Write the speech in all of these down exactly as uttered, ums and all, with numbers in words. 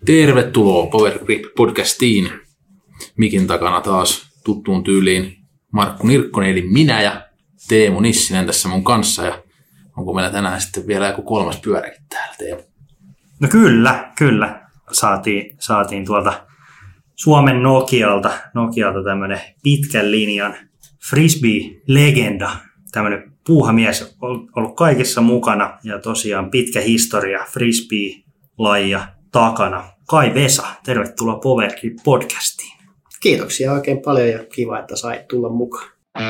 Tervetuloa Power Grip podcastiin. Mikin takana taas tuttuun tyyliin Markku Nirkkonen eli minä ja Teemu Nissinen tässä mun kanssa. Ja onko meillä tänään sitten vielä joku kolmas pyöräkin täällä, Teemu? No kyllä, kyllä. Saatiin, saatiin tuolta Suomen Nokialta, Nokialta tämmönen pitkän linjan frisbee-legenda. Tämmönen puuhamies on ollut kaikessa mukana ja tosiaan pitkä historia frisbee-lajia takana. Kai Vesa, tervetuloa Power Grip podcastiin. Kiitoksia oikein paljon ja kiva, että sait tulla mukaan.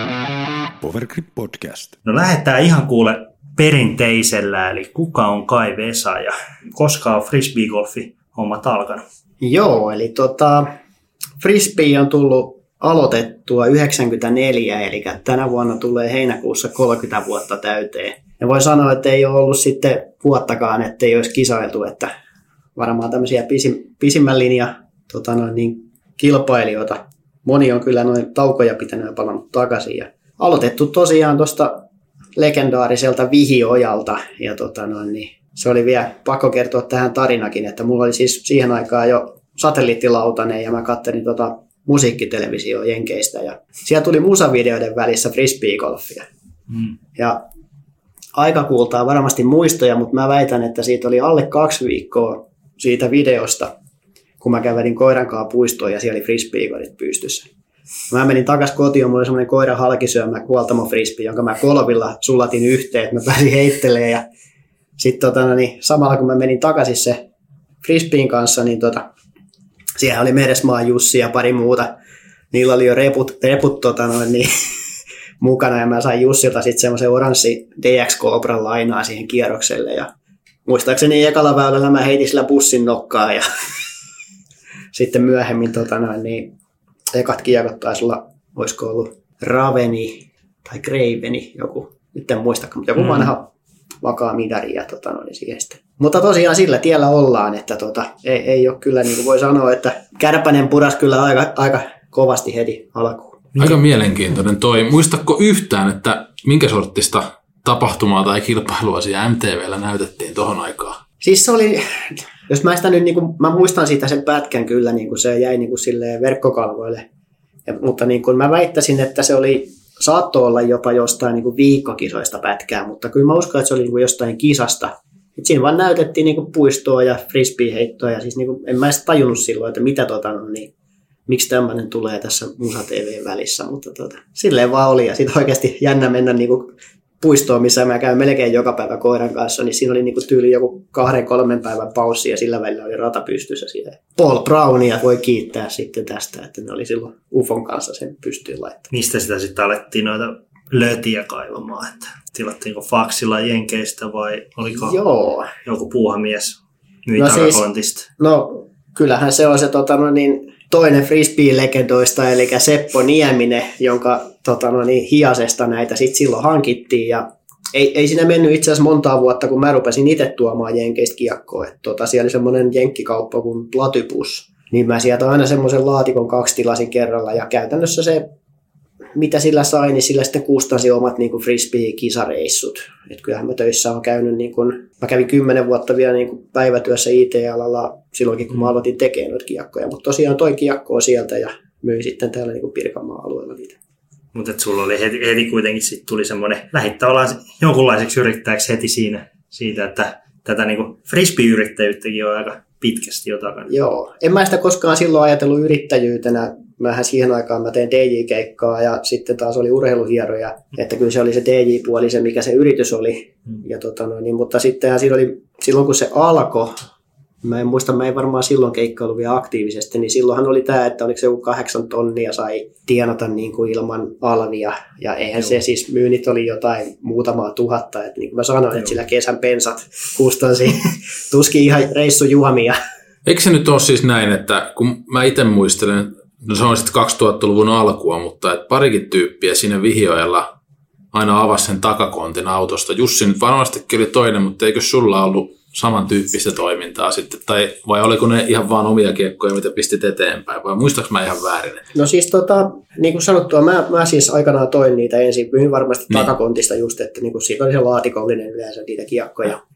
Power Grip podcast. No lähdetään ihan kuule perinteisellä, eli kuka on Kai Vesa ja koska on frisbee-golfi hommat alkanut? Joo, eli tota, frisbee on tullut aloitettua yhdeksänkymmentäneljä, eli tänä vuonna tulee heinäkuussa kolmekymmentä vuotta täyteen. Ja voi sanoa, että ei ole ollut sitten vuottakaan, että ei olisi kisailtu, että varmaan tämmöisiä pisim, pisimmän linja tota noin, niin kilpailijoita. Moni on kyllä noin taukoja pitänyt ja palannut takaisin. Ja aloitettu tosiaan tuosta legendaariselta Vihiojalta. Ja tota noin, niin se oli vielä pakko kertoa tähän tarinakin, että mulla oli siis siihen aikaan jo satelliittilautanen ja mä katselin tota musiikkitelevisioa Jenkeistä. Ja siellä tuli musavideoiden välissä frisbee-golfia. Mm. Ja aika kuultaa varmasti muistoja, mutta mä väitän, että siitä oli alle kaksi viikkoa siitä videosta, kun mä kävelin koiran kanssa puistoon ja siellä oli frisbee-golfit pystyssä. Mä menin takaisin kotiin, mulla oli semmoinen koiran halkisyömä kuoltamo frisbee, jonka mä kolvilla sulatin yhteen, että mä pääsin heittelemään. Ja sitten tota, niin, samalla kun mä menin takaisin se frisbeen kanssa, niin tota, siellä oli Meresmaan Jussi ja pari muuta. Niillä oli jo reput, reput tota, noin, niin, mukana ja mä sain Jussilta sitten semmoisen oranssi D X Cobran lainaa siihen kierrokselle. Ja muistaakseni ekalla väylällä mä heitin sillä bussin nokkaa ja sitten myöhemmin tota, noin, niin, ekat kiekot taisi olla, olisiko ollut Raveni tai Graveni, joku, nyt en muistakaan, mutta joku mm. vanha vakaa midari ja tota, noin, siihen sitten. Mutta tosiaan sillä tiellä ollaan, että tota, ei, ei ole kyllä, niin kuin voi sanoa, että Kärpänen puras kyllä aika, aika kovasti heti alkuun. Aika mielenkiintoinen toi. Muistatko yhtään, että minkä sorttista tapahtumaa tai kilpailua siellä M T V:llä näytettiin tohon aikaan? Siis se oli, jos mä sitä nyt, niin kuin, mä muistan siitä sen pätkän kyllä, niin kuin se jäi niin kuin silleen verkkokalvoille, ja, mutta niin kuin mä väittäisin, että se oli, saattoi olla jopa jostain niin kuin viikkokisoista pätkää, mutta kyllä mä uskon, että se oli niin kuin jostain kisasta. Et siinä vaan näytettiin niin kuin puistoa ja frisbee-heittoa, ja siis niin kuin, en mä edes tajunnut silloin, että mitä tota, no, niin, miksi tämmöinen tulee tässä Musa T V välissä, mutta tota, silleen vaan oli, ja sitten oikeasti jännä mennä niin kuin puistoon, missä mä käyn melkein joka päivä koiran kanssa, niin siinä oli niinku tyyli joku kahden, kolmen päivän paussi ja sillä välillä oli rata pystyssä siihen. Paul Brownia voi kiittää sitten tästä, että ne oli silloin Ufon kanssa sen pystyyn laittaa. Mistä sitä sitten alettiin noita lötiä kaivamaan? Että tilattiinko faksilla Jenkeistä vai oliko Joo. joku puuhamies myi no takakontista? Siis, no kyllähän se on se tota, no niin, toinen frisbee-legendoista, eli Seppo Nieminen, jonka tota, no niin, Hiasesta näitä sitten silloin hankittiin. Ja ei, ei siinä mennyt itse asiassa montaa vuotta, kun mä rupesin itse tuomaan Jenkeistä kiekkoa. Tota, siellä oli semmoinen jenkkikauppa kuin Platypus. Niin mä sieltä aina semmoisen laatikon kaksi tilasin kerralla. Ja käytännössä se, mitä sillä sai, niin sillä sitten kustansi omat niin kuin frisbee-kisareissut. Et kyllähän mä töissä on käynyt, niin kuin, mä kävin kymmenen vuotta vielä niin kuin päivätyössä I T-alalla silloinkin, kun mä aloitin tekemään noita kiekkoja. Mutta tosiaan toi kiekkoa sieltä ja myin sitten täällä niin kuin Pirkanmaan alueella niitä. Mutta sulla oli heti, heti kuitenkin sit tuli semmoinen, lähdit tavallaan jonkunlaiseksi yrittäjäksi heti siinä, siitä, että tätä niin kuin frisbee-yrittäjyyttäkin on aika pitkästi jo takana. Joo, en mä sitä koskaan silloin ajatellut yrittäjyytenä. Mähän siihen aikaan mä tein D J-keikkaa ja sitten taas oli urheiluhieroja, että kyllä se oli se D J-puoli se, mikä se yritys oli. Hmm. Ja tota no, niin, mutta sittenhän siinä oli, silloin kun se alkoi, mä en muista, mä en varmaan silloin keikkailu vielä aktiivisesti, niin silloinhan oli tämä, että oliko se joku kahdeksan tonnia sai tienata niin kuin ilman alvia. Ja eihän Joo. se siis myynnit oli jotain muutamaa tuhatta. Että niin kuin mä sanoin, Joo. että sillä kesän pensat kustansi tuskin ihan reissujuomia. Eikö se nyt ole siis näin, että kun mä itse muistelen, no se on sitten kaksituhattaluvun alkua, mutta et parikin tyyppiä siinä Vihioella aina avasi sen takakontin autosta. Jussi nyt varmastikin oli toinen, mutta eikö sulla ollut samantyyppistä toimintaa sitten, tai vai oliko ne ihan vaan omia kiekkoja, mitä pistit eteenpäin, vai muistaaks mä ihan väärin? No siis tota, niin kuin sanottua, mä, mä siis aikanaan toin niitä ensin, pyin varmasti niin. takakontista just, että niin kuin siitä oli se laatikollinen yleensä niitä kiekkoja.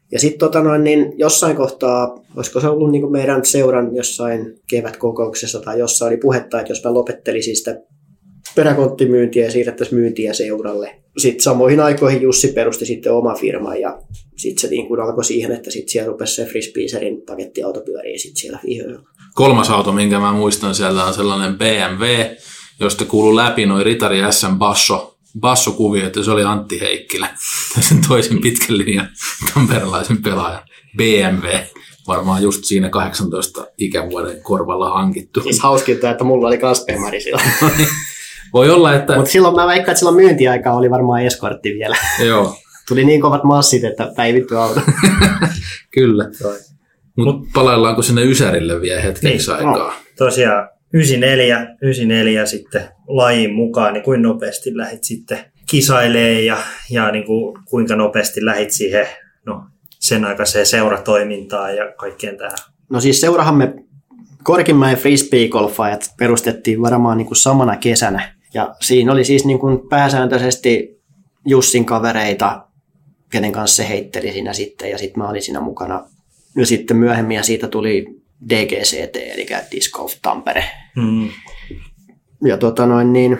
Ja sitten tota noin, niin jossain kohtaa, olisiko se ollut niin kuin meidän seuran jossain kevätkokouksessa tai jossain oli puhetta, että jos mä lopettelisin sitä peräkonttimyyntiä ja siirrettäisiin myyntiä seuralle. Sitten samoihin aikoihin Jussi perusti sitten oma firman ja sitten se niin kuin alkoi siihen, että sitten siellä rupesi se Frisbeeserin pakettiauto pyörii sitten siellä vihdoin. Kolmas auto, minkä mä muistan siellä on sellainen B M W, josta kuului läpi noin Ritari S M Basso. Bassokuvio, että se oli Antti Heikkilä, sen toisen pitkän linjan tamperelaisen pelaajan B M W, varmaan just siinä kahdeksantoista ikävuoden korvalla hankittu. Siis hauskinta, että mulla oli kans Bemari silloin. Voi olla, että... Mutta silloin mä väikkaan, että silloin myyntiaikaa oli varmaan eskortti vielä. Joo. Tuli niin kovat massit, että päivitty auto. Kyllä. Mutta Mut palaillaanko sinne Ysärille vielä hetkeksi niin, aikaa? No, tosiaan. yhdeksänkymmentäneljä, yhdeksänkymmentäneljä sitten lajiin mukaan, niin kuinka nopeasti lähdit sitten kisailemaan ja, ja niin kuin, kuinka nopeasti lähdit siihen no, sen aikaiseen seuratoimintaan ja kaikkeen tähän? No siis seurahan me Korkinmäen frisbee-golfajat perustettiin varmaan niin kuin samana kesänä. Ja siinä oli siis niin kuin pääsääntöisesti Jussin kavereita, kenen kanssa se heitteli siinä sitten ja sitten mä olin siinä mukana. Ja sitten myöhemmin ja siitä tuli D G C T, eli Disc Golf Tampere. Mm. Ja tota noin niin,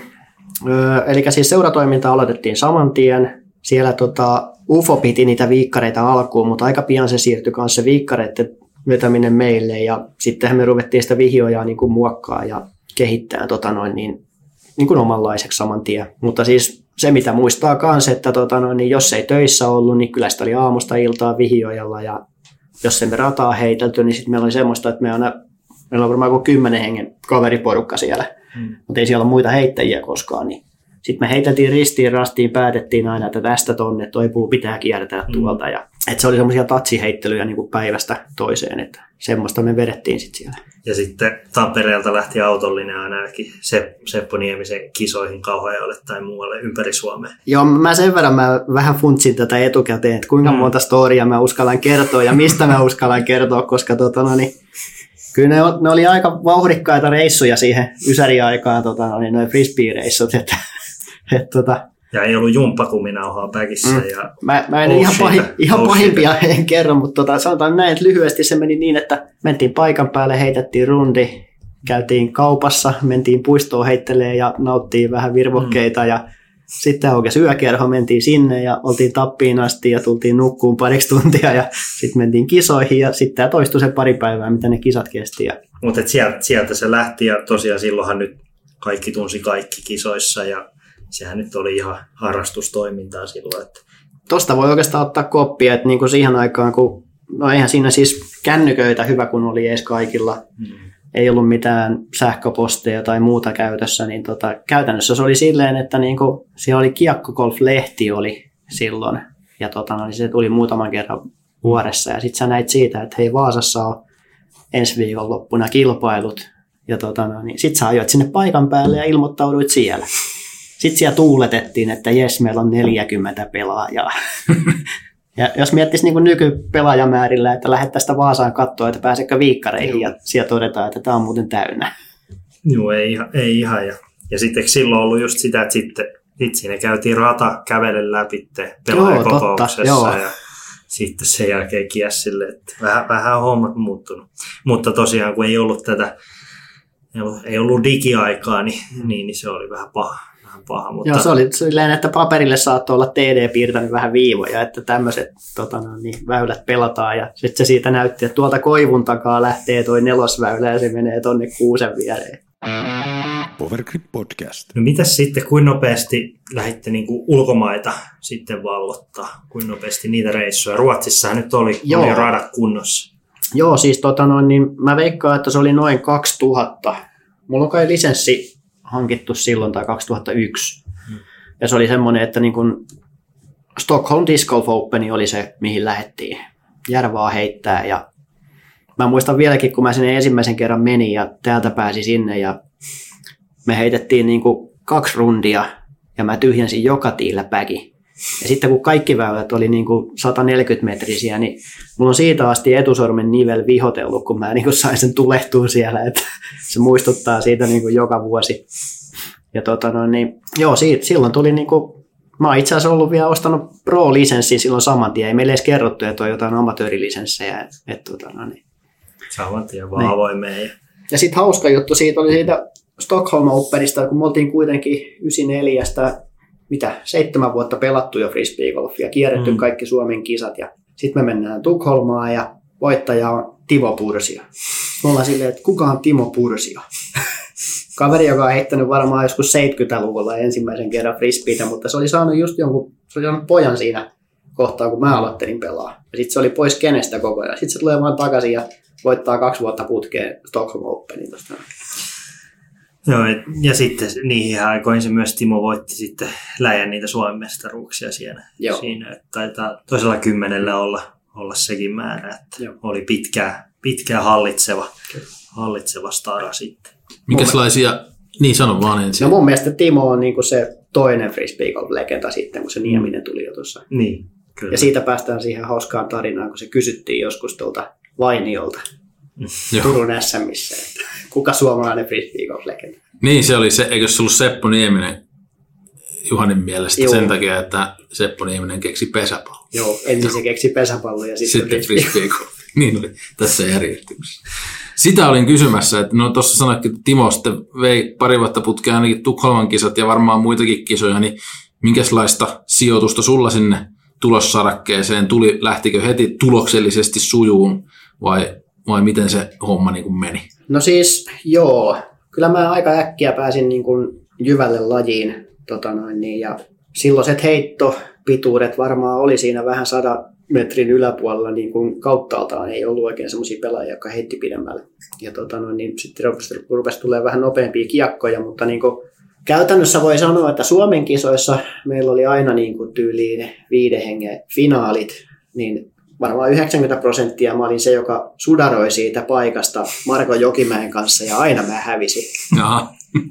eli siis seuratoiminta aloitettiin saman tien. Siellä tota, U F O piti niitä viikkareita alkuun, mutta aika pian se siirtyi kanssa se viikkareiden vetäminen meille. Ja sittenhän me ruvettiin sitä vihjojaa niin kuin muokkaa ja kehittää tota noin niin, niin kuin omanlaiseksi saman tien. Mutta siis se, mitä muistaa kanssa, että tota noin, niin jos ei töissä ollut, niin kyllä sitä oli aamusta iltaa vihjojalla ja jos emme rataa heitelty, niin sitten meillä oli semmoista, että me aina, meillä on varmaan kuin kymmenen hengen kaveriporukka siellä, hmm. mutta ei siellä ole muita heittäjiä koskaan. Niin sitten me heiteltiin ristiin rastiin, päätettiin aina, että tästä tonne, toi puu pitää kiertää hmm. tuolta. Ja, että se oli semmoisia tatsiheittelyjä niin kuin päivästä toiseen, että semmoista me vedettiin sitten siellä. Ja sitten Tampereelta lähti autollinen ainakin Seppo Niemisen kisoihin Kauhajoelle tai muualle ympäri Suomea. Joo, mä sen verran mä vähän funtsin tätä etukäteen, että kuinka mm. monta storia mä uskallan kertoa ja mistä mä uskallan kertoa, koska tota, no, niin, kyllä ne, ne oli aika vauhdikkaita reissuja siihen Ysäri-aikaan, tota, no, niin noin frisbee-reissut. Että, et, tota, ja ei ollut jumppakuminauhaa päkissä. Mm. Ja mä, mä en oh ihan, pahi, ihan oh pahimpia en kerro, mutta tota, sanotaan näin, että lyhyesti se meni niin, että mentiin paikan päälle, heitettiin rundi, käytiin kaupassa, mentiin puistoon heittelemään ja nauttiin vähän virvokkeita mm. ja sitten aukesi yökerho, mentiin sinne ja oltiin tappiin asti ja tultiin nukkuun pariksi tuntia ja sitten mentiin kisoihin ja sitten tämä toistui se pari päivää, mitä ne kisat kesti. Ja... Mutta sieltä, sieltä se lähti ja tosiaan silloinhan nyt kaikki tunsi kaikki kisoissa ja sehän nyt oli ihan harrastustoimintaa silloin. Että... Tuosta voi oikeastaan ottaa koppia, että niin kuin siihen aikaan, kun no eihän siinä siis kännyköitä hyvä kun oli edes kaikilla, hmm. ei ollut mitään sähköposteja tai muuta käytössä, niin tota, käytännössä se oli silleen, että niin kuin, siellä oli Kiekko-golf-lehti oli silloin, ja tota, no, se tuli muutaman kerran vuodessa, ja sitten sä näit siitä, että hei Vaasassa on ensi viikonloppuna kilpailut, ja tota, no, niin sitten sä ajoit sinne paikan päälle ja ilmoittauduit siellä. Sitten siellä tuuletettiin, että jes, meillä on neljäkymmentä pelaajaa. Ja jos miettisi niin kuin nykypelaajamäärillä, että lähdettäisiin sitä Vaasaan katsoa, että pääsekö viikkareihin, ja siellä todetaan, että tämä on muuten täynnä. Joo, ei, ei ihan. Ja, ja sitten silloin ollut just sitä, että sitten sit siinä käytiin rata kävellen läpi pelaajakokouksessa. Ja sitten sen jälkeen kies sille, että vähän, vähän on hommat muuttunut. Mutta tosiaan, kun ei ollut tätä, ei ollut, ei ollut digiaikaa, niin, niin, niin se oli vähän paha. Paha, mutta... Joo, se oli silleen, että paperille saattoi olla T D piirtänyt vähän viivoja, että tämmöiset tota, no, niin, väylät pelataan ja sitten se siitä näytti, että tuolta koivun takaa lähtee toi nelosväylä ja se menee tonne kuusen viereen. Powergrip Podcast. No mitäs sitten, kuinka nopeasti lähditte niinku ulkomaita sitten valvottaa, kuinka nopeasti niitä reissuja? Ruotsissahan nyt oli, oli radat kunnossa. Joo, siis tota, no, niin mä veikkaan, että se oli noin kaksituhatta. Mulla on kai lisenssi hankittu silloin tai kaksituhattayksi. Hmm. Ja se oli semmoinen, että niin kun Stockholm Disc Golf Open oli se, mihin lähdettiin. Järvaa heittää. Ja mä muistan vieläkin, kun mä sinne ensimmäisen kerran menin ja täältä pääsi sinne. Ja me heitettiin niin kuin kaksi rundia ja mä tyhjensin joka tiillä päki. Ja sitten kun kaikki väylät oli niin kuin sata neljäkymmentä metrisiä, niin mulla on siitä asti etusormen nivel vihotellut, kun mä niin kuin sain sen tulehtua siellä, että se muistuttaa siitä niin kuin joka vuosi. Ja tota no, niin, joo, siitä, silloin tuli niin kuin Mä oon itse asiassa ollut vielä ostanut Pro-lisenssin silloin saman tien. Ei meille edes kerrottu, että on jotain amatöörilisenssejä. Et, et, tota, no niin. Saman tien vaan niin. avoimeen. Ja sitten hauska juttu siitä oli siitä Stockholm Openista, kun me oltiin kuitenkin yhdeksänkymmentäneljä, mitä, seitsemän vuotta pelattu jo frisbeegolfia, kierretty mm. kaikki Suomen kisat. Ja sitten me mennään Tukholmaan ja voittaja on Timo Pursio. Me ollaan silleen, että kuka on Timo Pursio? Kaveri, joka on heittänyt varmaan joskus seitsemänkymmentäluvulla ensimmäisen kerran frisbeitä, mutta se oli saanut just jonkun, se oli saanut pojan siinä kohtaa, kun mä aloittelin pelaa. Ja sitten se oli pois kenestä koko ajan. Sitten se tulee vaan takaisin ja voittaa kaksi vuotta putkeen Stockholm Openin tuosta. Joo, ja sitten niihin aikoihin se myös Timo voitti sitten läjän niitä Suomen mestaruuksia siinä. Joo. Siinä että taitaa toisella kymmenellä olla, olla sekin määrä, että Joo. oli pitkään, pitkään hallitseva, hallitseva stara sitten. Mikäslaisia, niin sano vaan ensin. No mun mielestä Timo on niinku se toinen frisbeegolf-legenda sitten, kun se Nieminen tuli jo tuossa. Niin, kyllä. Ja siitä päästään siihen hauskaan tarinaan, kun se kysyttiin joskus tuolta Vainiolta Turun S M:ssä, että kuka suomalainen frisbeegolf-legenda. Niin, se oli se, eikö se ollut Seppo Nieminen Juhanin mielestä Joo. sen takia, että Seppo Nieminen keksi pesäpallo. Joo, ensin se keksi pesäpallo ja sitten, sitten frisbeegolf. Niin oli tässä järjestyksessä. Sitä olin kysymässä, että no tuossa sanoitkin, että Timo sitten vei pari vuotta putkeen ainakin Tukholman kisat ja varmaan muitakin kisoja, niin minkälaista sijoitusta sulla sinne tulossarakkeeseen tuli? Lähtikö heti tuloksellisesti sujuun vai, vai miten se homma niin kuin meni? No siis joo, kyllä mä aika äkkiä pääsin niin kuin jyvälle lajiin tota noin, niin, ja silloiset heittopituudet varmaan oli siinä vähän sadan metrin yläpuolella niin kuin kauttaaltaan ei ollut oikein semmoisia pelaajia, jotka heitti pidemmälle. Ja tota no, niin sitten rupesi, rupesi tulemaan vähän nopeampia kiekkoja, mutta niin kuin käytännössä voi sanoa, että Suomen kisoissa meillä oli aina niin kuin tyyliin viiden hengen finaalit, niin varmaan yhdeksänkymmentä prosenttia mä olin se, joka sudaroi siitä paikasta Marko Jokimäen kanssa ja aina mä hävisin. Jaha.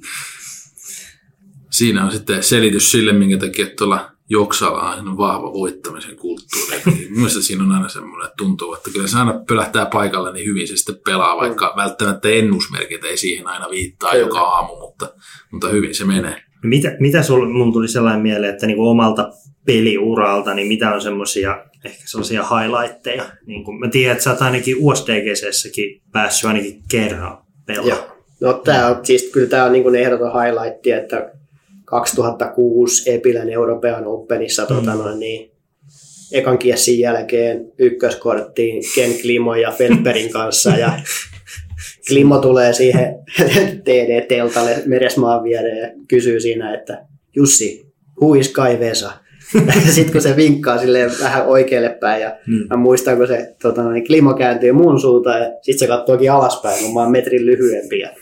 Siinä on sitten selitys sille, minkä takia tuolla Joksalla on vahva voittamisen kulttuuri. Mielestäni siinä on aina semmoinen, että tuntuu, että kyllä se aina pölähtää paikalle niin hyvin se sitten pelaa, vaikka mm. välttämättä ennusmerkit ei siihen aina viittaa kyllä. joka aamu, mutta, mutta hyvin se menee. Mitä, mitä sul, mun tuli sellainen mieleen, että niinku omalta peliuralta, niin mitä on semmoisia ehkä sellaisia highlightteja? Niin kun mä tiedän, että sä oot ainakin U S D G C:ssäkin päässyt ainakin kerran pelaamaan. No tää on, siis kyllä tämä on niin kuin ehdoton highlight, että kaksituhattakuusi Epilän European Openissa mm. tota noin, niin, ekan kiessin jälkeen ykköskorttiin Ken Klimo ja Felperin kanssa ja Klimo tulee siihen T D-teltalle Meresmaan viereen ja kysyy siinä, että Jussi, who is Kai Vesa? Sitten kun se vinkkaa silleen vähän oikealle päin ja mm. mä muistan, kun se tota noin, Klimo kääntyy mun suuntaan ja sitten se katsookin alaspäin, kun mä oon metrin lyhyempi. Ja,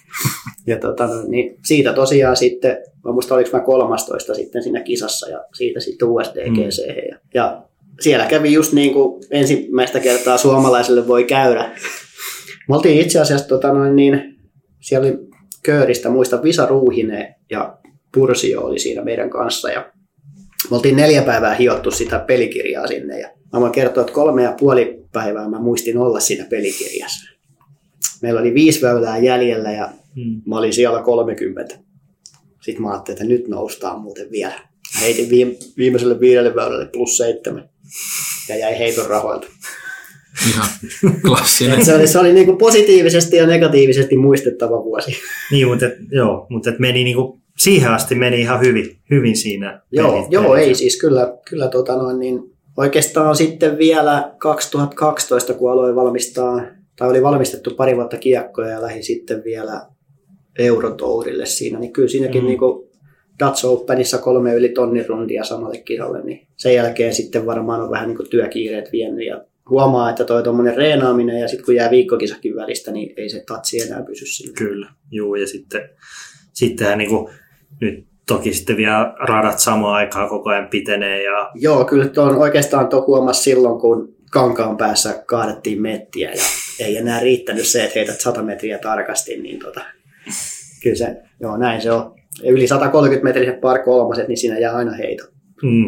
ja tota, niin siitä tosiaan sitten, mä muistan oliko mä kolmastoista sitten siinä kisassa ja siitä sitten U S D G C. Mm. Ja, ja siellä kävi just niin kuin ensimmäistä kertaa suomalaiselle voi käydä. Me oltiin itse asiassa, tota noin, niin, siellä oli kööristä, muistan Visa Ruuhinen ja Pursio oli siinä meidän kanssa ja me oltiin neljä päivää hiottu sitä pelikirjaa sinne ja mä voin kertoa, että kolme ja puoli päivää mä muistin olla siinä pelikirjassa. Meillä oli viisi väylää jäljellä ja hmm. mä olin siellä kolmekymmentä. Sitten mä ajattelin, että nyt noustaan muuten vielä. Mä heitin viime, viimeiselle viidelle väylälle plus seitsemän ja jäi heiton rahoilta. Ihan klassinen. Se oli, se oli niin kuin positiivisesti ja negatiivisesti muistettava vuosi. Niin, mutta, et, joo, mutta et meni niin kuin, siihen asti meni ihan hyvin, hyvin siinä. Joo, pelit, joo pelit. ei siis kyllä, kyllä tota noin, niin oikeastaan sitten vielä kaksituhattakaksitoista, kun aloin valmistaa, tai oli valmistettu pari vuotta kiekkoja ja lähdin sitten vielä Eurotourille siinä, niin kyllä siinäkin mm. niin kuin Dutch Openissa kolme yli tonnin rundia samalle kisalle, niin sen jälkeen sitten varmaan on vähän niin kuin työkiireet vienyt ja huomaa, että toi tuommoinen reenaaminen ja sitten kun jää viikkokisakin välistä, niin ei se tatsi enää pysy sillä. Kyllä, juu ja sitten sittenhän niin kuin, nyt toki sitten vielä radat samaan aikaan koko ajan pitenee. Ja... Joo, kyllä tuon oikeastaan tuon huomasi silloin, kun Kankaan päässä kaadettiin mettiä ja ei enää riittänyt se, että heität sata metriä tarkasti, niin tota, kyllä se, joo näin se on. Yli sata kolmekymmentä metriset par kolmaset, niin siinä jää aina heito. Mm.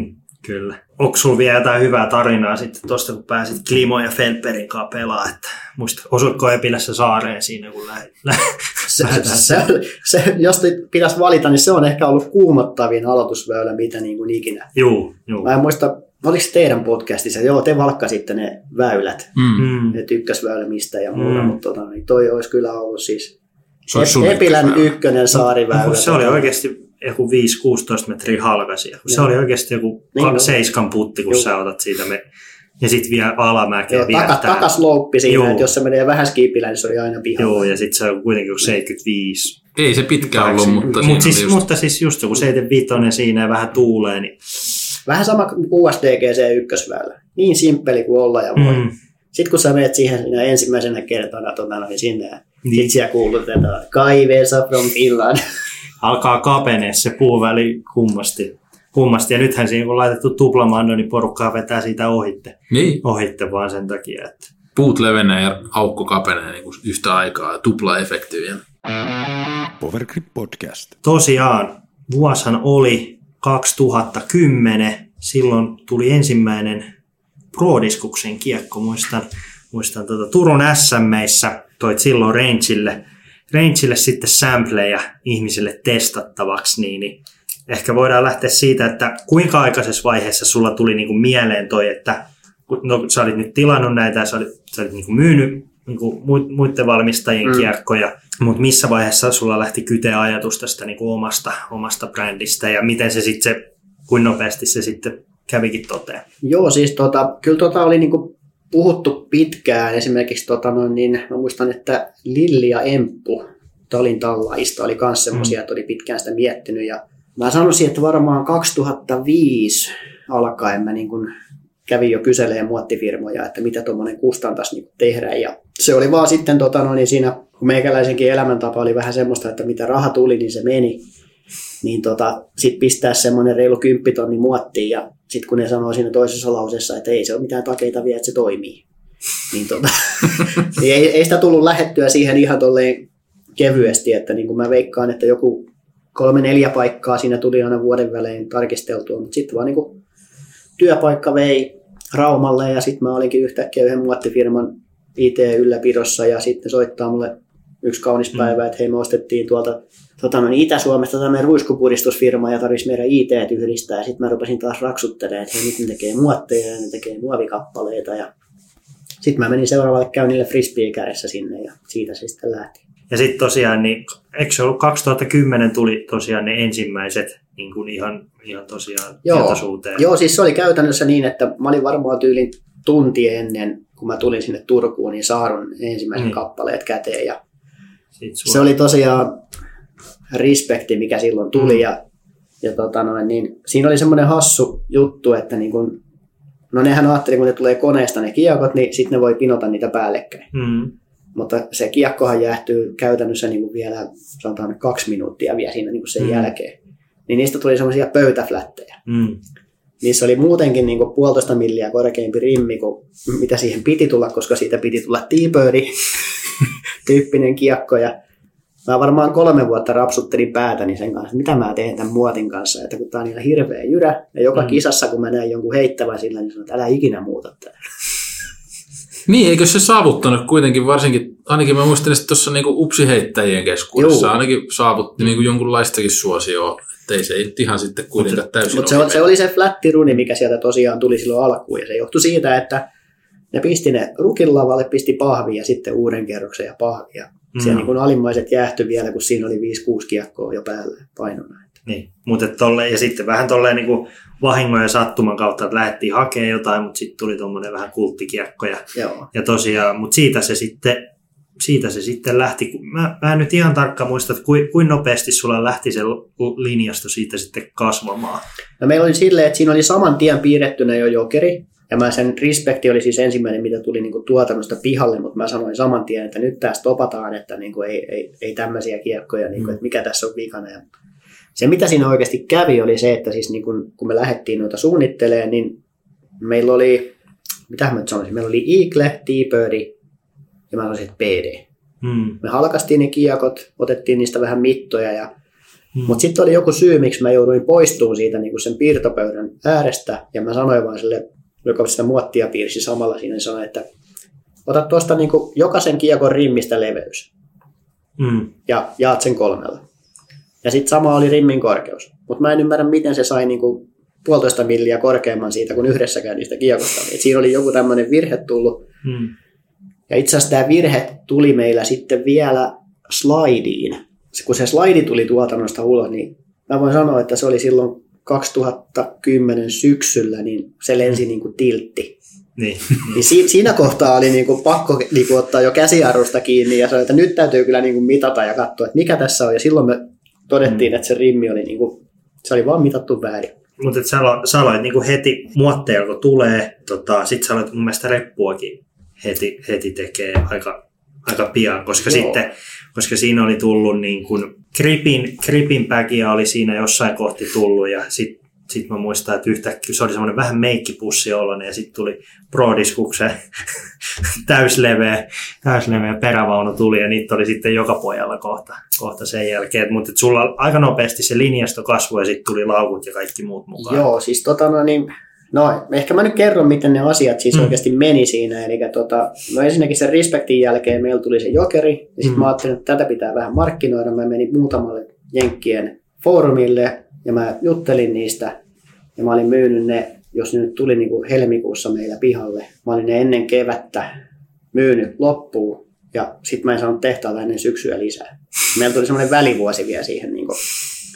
Kyllä. Onko sulla vielä jotain hyvää tarinaa sitten tuosta, kun pääsit Klimo ja Feldbergin kanssa pelaa? Että muista, osuitko Epilässä saareen siinä, kun lähdit? Se, se, se, jos pitäisi valita, niin se on ehkä ollut kuumottavin aloitusväylä, mitä niin kuin ikinä. Juu, juu. Mä en muista, oliko teidän podcastissa, joo, te valkkasitte ne väylät, Mm. ne ykkösväylä ja muuta, Mm. mutta tota, niin toi olisi kyllä ollut siis Se olisi sun Epilän ykkösväylä. ykkönen saariväylä. No, se oli oikeasti joku viisi kuusitoista metriä halkaisia. Se Joo. oli oikeasti joku Niin, no. seiskan putti, kun Joo. sä otat siitä. Me... Ja sitten vielä alamäkeä Joo, viettää. takas, takas louppi siinä, Joo. että jos se menee vähän skiipillä, niin se oli aina pihalla. Joo, ja sitten se on kuitenkin joku seitsemänkymmentäviisi. Ei se pitkä ollut, mutta, Mut siis, siinä oli mutta siis just joku seitsemänkymmentäviisi siinä ja vähän tuulee, niin Vähän sama kuin U S D G C ykkösväylä. Niin simppeli kuin olla ja voi. Mm. Sitten kun sä menet siihen siinä ensimmäisenä kertana tota, noin sinne ja Niin. sit siellä kuulutetaan Kai Vesa from Finland. alkaa kapenee se puuväli kummasti. kummasti. Ja nythän siinä kun laitettu tuplamando, niin porukkaa vetää siitä ohitte. Niin, Ohitte vaan sen takia, että puut levenee ja aukko kapenee niin kuin yhtä aikaa, tupla efekti vielä. Powergrip Podcast. tosiaan vuoshan oli kaksituhattakymmenen. Silloin tuli ensimmäinen Pro-diskuksen kiekko. Muistan, muistan tuota Turun S M:issä toit silloin Rangelle, Rangelle sitten sampleja ihmisille testattavaksi. Niin, niin ehkä voidaan lähteä siitä, että kuinka aikaisessa vaiheessa sulla tuli niinku mieleen toi, että no, sä olit nyt tilannut näitä ja sä olit, sä olit niinku myynyt niinku muiden valmistajien mm. kiekkoja, mutta missä vaiheessa sulla lähti kyteen ajatus tästä niinku omasta, omasta brändistä ja miten se sitten, se, kuinka nopeasti se sitten kävikin toteen? Joo, siis tota, kyllä tota oli niinku puhuttu pitkään. Esimerkiksi tota, no, niin, mä muistan, että Lilli ja Emppu Talin tallaista oli myös semmoisia, mm. että oli pitkään sitä miettinyt. Ja mä sanoisin, että varmaan kaksituhattaviisi alkaen mä niin kun kävin jo kyselemään muottifirmoja, että mitä tuommoinen kustantaisi niin tehdä. Ja se oli vaan sitten tota, no, niin siinä, kun meikäläisenkin elämäntapa oli vähän semmoista, että mitä raha tuli, niin se meni. Niin tota, sitten pistää semmoinen reilu kymppitonni muottiin ja sitten kun ne sanoo siinä toisessa lauseessa, että ei se ole mitään takeita vielä, että se toimii. Niin, tota, niin ei, ei sitä tullut lähettyä siihen ihan tolleen kevyesti, että niin kuin mä veikkaan, että joku kolme neljä paikkaa siinä tuli aina vuoden välein tarkisteltua, mutta sitten vaan niin kuin työpaikka vei Raumalle ja sitten mä olinkin yhtäkkiä yhden muottifirman I T-ylläpidossa ja sitten soittaa mulle yksi kaunis päivä, mm. että hei me ostettiin tuolta tota, no, Itä-Suomesta tämmöinen ruiskupudistusfirma ja tarvitsisi meidän I T yhdistää ja sitten mä rupesin taas raksuttelemaan, että hei nyt ne tekee muotteja ja ne tekee muovikappaleita ja sitten mä menin seuraavalle käynnille frisbee-kädessä sinne ja siitä se sitten lähti. Ja sitten tosiaan, niin, eikö se ollut kaksituhattakymmenen tuli tosiaan ne ensimmäiset niin kuin ihan, ihan tosiaan tietoisuuteen? Joo, siis se oli käytännössä niin, että mä olin varmaan tyylin tunti ennen, kun mä tulin sinne Turkuun, niin saarun ensimmäisen mm. kappaleet käteen. Ja se oli tosiaan respekti, mikä silloin tuli. Mm. Ja, ja tota noin, niin, siinä oli semmoinen hassu juttu, että niin kun, no nehän ajatteli, kun ne tulee koneesta ne kiekot, niin sitten ne voi pinota niitä päällekkäin. Mm. Mutta se kiekkohan jäähtyy käytännössä niin kuin vielä sanotaan kaksi minuuttia vielä siinä niin kuin sen mm. jälkeen. Niin niistä tuli semmoisia pöytäflättejä. Mm. Niissä oli muutenkin niin kuin puolitoista milliä korkeampi rimmi kuin mitä siihen piti tulla, koska siitä piti tulla T-Birdi-tyyppinen kiekko. Ja mä varmaan kolme vuotta rapsuttelin päätäni sen kanssa, mitä mä teen tämän muotin kanssa. Että kun tää on ihan hirveä jyrä, ja joka mm. kisassa kun mä näin jonkun heittävän sillä, niin sanon, että älä ikinä muuta tätä. Niin, eikö se saavuttanut kuitenkin varsinkin, ainakin mä muistelin, että tuossa niinku upsiheittäjien keskuudessa Juu. ainakin saavutti niinku jonkunlaistakin suosioa, ettei se ei ihan sitten kuitenkaan täysin Mutta se, se oli se flättiruni, mikä sieltä tosiaan tuli silloin alkuun, ja se johtui siitä, että ne pisti ne rukinlavalle, pisti pahvia ja sitten uuden kerroksen ja pahvia. Mm. Siellä niin kun alimmaiset jäähtyi vielä, kun siinä oli viisi kuusi kiekkoa jo päällä painona. Niin, mutta tolle, ja sitten vähän tolleen niin kuin vahingon ja sattuman kautta, että lähdettiin hakemaan jotain, mutta sitten tuli tuommoinen vähän kulttikiekko. Ja, ja tosiaan, mutta siitä se sitten, siitä se sitten lähti. Mä, mä en nyt ihan tarkkaan muista, että kuinka kuin nopeasti sulla lähti se linjasto siitä sitten kasvamaan. No meillä oli silleen, että siinä oli saman tien piirrettynä jo jokeri. Ja mä sen respekti oli siis ensimmäinen, mitä tuli niinku tuotannosta pihalle, mutta mä sanoin saman tien, että nyt tästä topataan, että niinku ei, ei, ei tämmöisiä kiekkoja, niinku, mm. että mikä tässä on vikana. Ja se, mitä siinä oikeasti kävi, oli se, että siis niin kun, kun me lähdettiin noita suunnittelemaan, niin meillä oli, mitä mä nyt sanoisin, meillä oli Eagle, T-Birdi ja mä sanoisin, että P D. Hmm. Me halkastiin ne kiekot, otettiin niistä vähän mittoja ja Hmm. Mutta sitten oli joku syy, miksi mä jouduin poistumaan siitä niin sen piirtopöydän äärestä, ja mä sanoin vaan sille, joka sitä muottia piirsi samalla siinä, niin sanoi, että ota tuosta niin jokaisen kiekon rimmistä leveys, hmm. ja jaat sen kolmella. Ja sitten sama oli rimmin korkeus. Mutta mä en ymmärrä, miten se sai niin kuin puolitoista milliä korkeamman siitä kuin yhdessäkään niistä kiekosta. Et siinä oli joku tämmöinen virhe tullut. Hmm. Ja itse asiassa tämä virhe tuli meillä sitten vielä slaidiin. Kun se slaidi tuli tuotannosta ulos, niin mä voin sanoa, että se oli silloin kaksituhattakymmenen syksyllä, niin se lensi niin kuin tiltti. Niin. niin si- siinä kohtaa oli niin kuin pakko niin kuin ottaa jo käsijarrusta kiinni ja sanoa, että nyt täytyy kyllä niin kuin mitata ja katsoa, että mikä tässä on. Ja silloin me todettiin, hmm. että se rimmi oli, niin kuin, se oli vaan mitattu väärin. Mutta sä, sä aloit niinku heti muotteja, kun tulee, tota, sit sä aloit mun mielestä reppuakin heti, heti tekee aika, aika pian, koska, sitten, koska siinä oli tullut niin kuin gripin, gripin päkiä oli siinä jossain kohti tullut ja sitten sit mä muistan, että yhtäkkiä se oli semmoinen vähän meikkipussi oloinen ja sitten tuli Pro-diskuksen täysleveä, täysleveä perävaunu tuli ja niitä oli sitten joka pojalla kohta, kohta sen jälkeen. Mutta sulla aika nopeasti se linjasto kasvoi ja sitten tuli laukut ja kaikki muut mukaan. Joo, siis tota no niin, no ehkä mä nyt kerron, miten ne asiat siis mm. oikeasti meni siinä. Eli tota, no ensinnäkin sen Respectin jälkeen meillä tuli se Jokeri ja sitten mm. mä ajattelin, että tätä pitää vähän markkinoida. Mä menin muutamalle jenkkien foorumille ja mä juttelin niistä ja mä olin myynyt ne, jos ne nyt tuli niin kuin helmikuussa meillä pihalle. Mä olin ne ennen kevättä myynyt loppuun ja sitten mä en saanut tehtaalta ennen syksyä lisää. Meillä tuli semmoinen välivuosi vielä siihen. Niin kuin.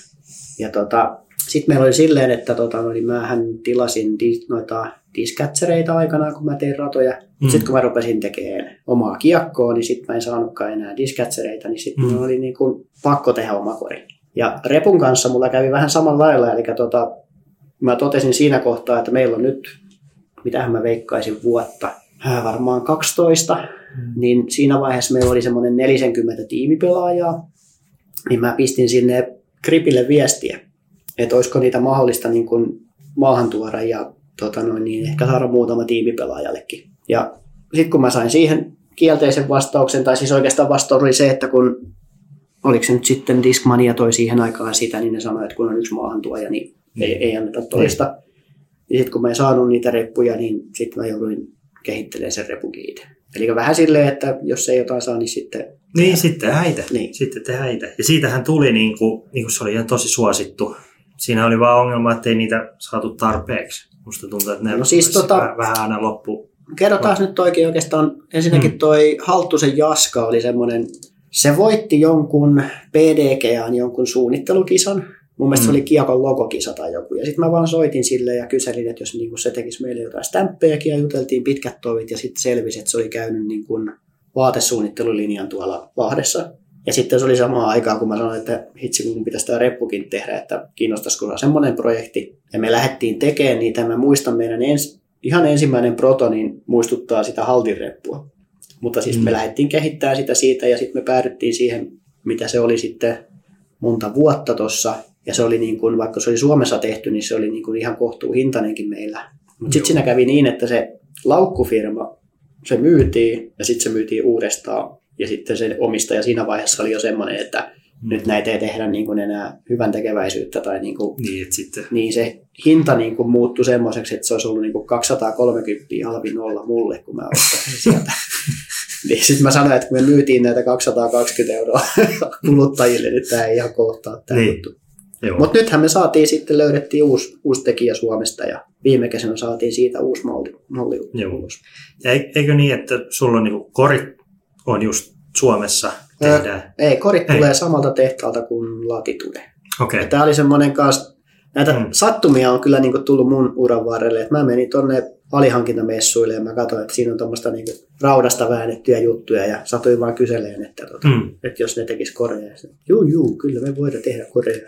Ja tota, sitten meillä oli silleen, että tota, no, niin mähän tilasin dis, noita diskatchereita aikanaan, kun mä tein ratoja. Mm. Sitten kun mä rupesin tekemään omaa kiekkoa, niin sitten mä en saanutkaan enää diskatchereita, niin sitten mm. oli niin kuin pakko tehdä oma kori. Ja repun kanssa mulla kävi vähän samalla lailla, eli tota, mä totesin siinä kohtaa, että meillä on nyt, mitähän mä veikkaisin vuotta, varmaan kaksitoista, mm. niin siinä vaiheessa meillä oli semmoinen neljäkymmentä tiimipelaajaa, niin mä pistin sinne Gripille viestiä, että olisiko niitä mahdollista niin kuin maahan tuoda ja tota noin, niin ehkä saada muutama tiimipelaajallekin. Ja sitten kun mä sain siihen kielteisen vastauksen, tai siis oikeastaan vastaus oli se, että kun oliko se nyt sitten Discmania toi siihen aikaan sitä, niin ne sanoi, että kun on yksi maahantuoja, niin mm. ei, ei anneta toista. Mm. Ja sitten kun mä en saanut niitä reppuja, niin sitten mä jouduin kehittelemään sen repukin itse. Eli vähän silleen, että jos ei jotain saa, niin sitten... Niin, sitten häitä. Niin. Sitten te häitä. Ja siitähän tuli, niin kuin, niin kuin se oli ihan tosi suosittu. Siinä oli vaan ongelma, että ei niitä saatu tarpeeksi. Musta tuntuu, että ne no siis tota, vähän aina loppu. Kerrotaan nyt oikein oikeastaan. Ensinnäkin toi hmm. Halttusen Jaska oli semmoinen... Se voitti jonkun P D G A:n jonkun suunnittelukisan. Mun mielestä mm. se oli Kiekon logokisa tai joku. Ja sitten mä vaan soitin sille ja kyselin, että jos niin se tekisi meille jotain stämppejäkin ja juteltiin pitkät tovit. Ja sitten selvisi, että se oli käynyt niin kuin vaatesuunnittelulinjan tuolla Lahdessa. Ja sitten se oli samaan aikaan, kun mä sanoin, että hitsi kun pitäisi tämä reppukin tehdä, että kiinnostaisiko semmoinen projekti. Ja me lähdettiin tekemään niitä. Mä muistan meidän ens, ihan ensimmäinen proto, niin muistuttaa sitä Haltin reppua. Mutta siis mm. me lähdettiin kehittämään sitä siitä ja sitten me päädyttiin siihen, mitä se oli sitten monta vuotta tuossa. Ja se oli niin kuin, vaikka se oli Suomessa tehty, niin se oli niin kuin ihan kohtuuhintainenkin meillä. Mutta sitten siinä kävi niin, että se laukkufirma, se myytiin ja sitten se myytiin uudestaan. Ja sitten se omistaja siinä vaiheessa oli jo semmoinen, että mm. nyt näitä ei tehdä niin kuin enää hyvän tekeväisyyttä. Tai niin, kuin, niin, että sitten... niin se hinta niin kuin muuttui semmoiseksi, että se olisi ollut niin kuin kaksisataakolmekymmentä halvin nolla mulle, kun mä ostaisin sieltä. Niin sitten mä sanoin, että kun me myytiin näitä kaksisataakaksikymmentä euroa kuluttajille, niin tämä ei ihan kohtaa tämä niin. juttu. Mutta nythän me saatiin sitten, löydettiin uusi, uusi tekijä Suomesta ja viime kesänä saatiin siitä uusi malli, malli ulos. Ja eikö niin, että sulla on niinku korit on just Suomessa tehdään? Ää, ei, korit ei. Tulee samalta tehtaalta kuin Latitude. Okay. Tämä oli semmoinen kanssa, näitä hmm. sattumia on kyllä niinku tullut mun uran varrelle, että mä menin tonne alihankintamessuille ja mä katsoin, että siinä on tuommoista niinku raudasta väännettyjä juttuja ja satuin vaan kyseleen, että, tuota, mm. että jos ne tekis koreja. Juu, juu, kyllä me voidaan tehdä koreja.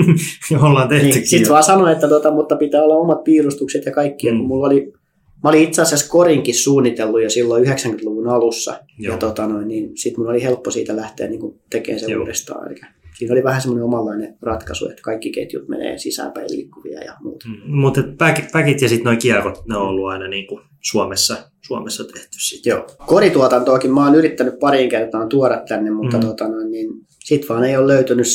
Ollaan tehtykin. Niin, sitten vaan sanoin, että tuota, mutta pitää olla omat piirustukset ja kaikki. Mm. Kun mulla oli, mä olin itse asiassa korinkin suunnitellut jo silloin yhdeksänkymmentäluvun alussa. Joo. Ja tota noin, niin sitten mun oli helppo siitä lähteä niin kuin tekemään se uudestaan. Eli siinä oli vähän semmoinen omanlainen ratkaisu, että kaikki ketjut menee sisäänpäin liikkuvia ja muuta. Mm, mutta päkit ja sitten nuo kiekot, ne on ollut aina niin kuin Suomessa, Suomessa tehty sitten. Joo. Korituotantoakin mä oon yrittänyt pariin kertaan tuoda tänne, mutta mm. tota, niin sitten vaan ei ole löytynyt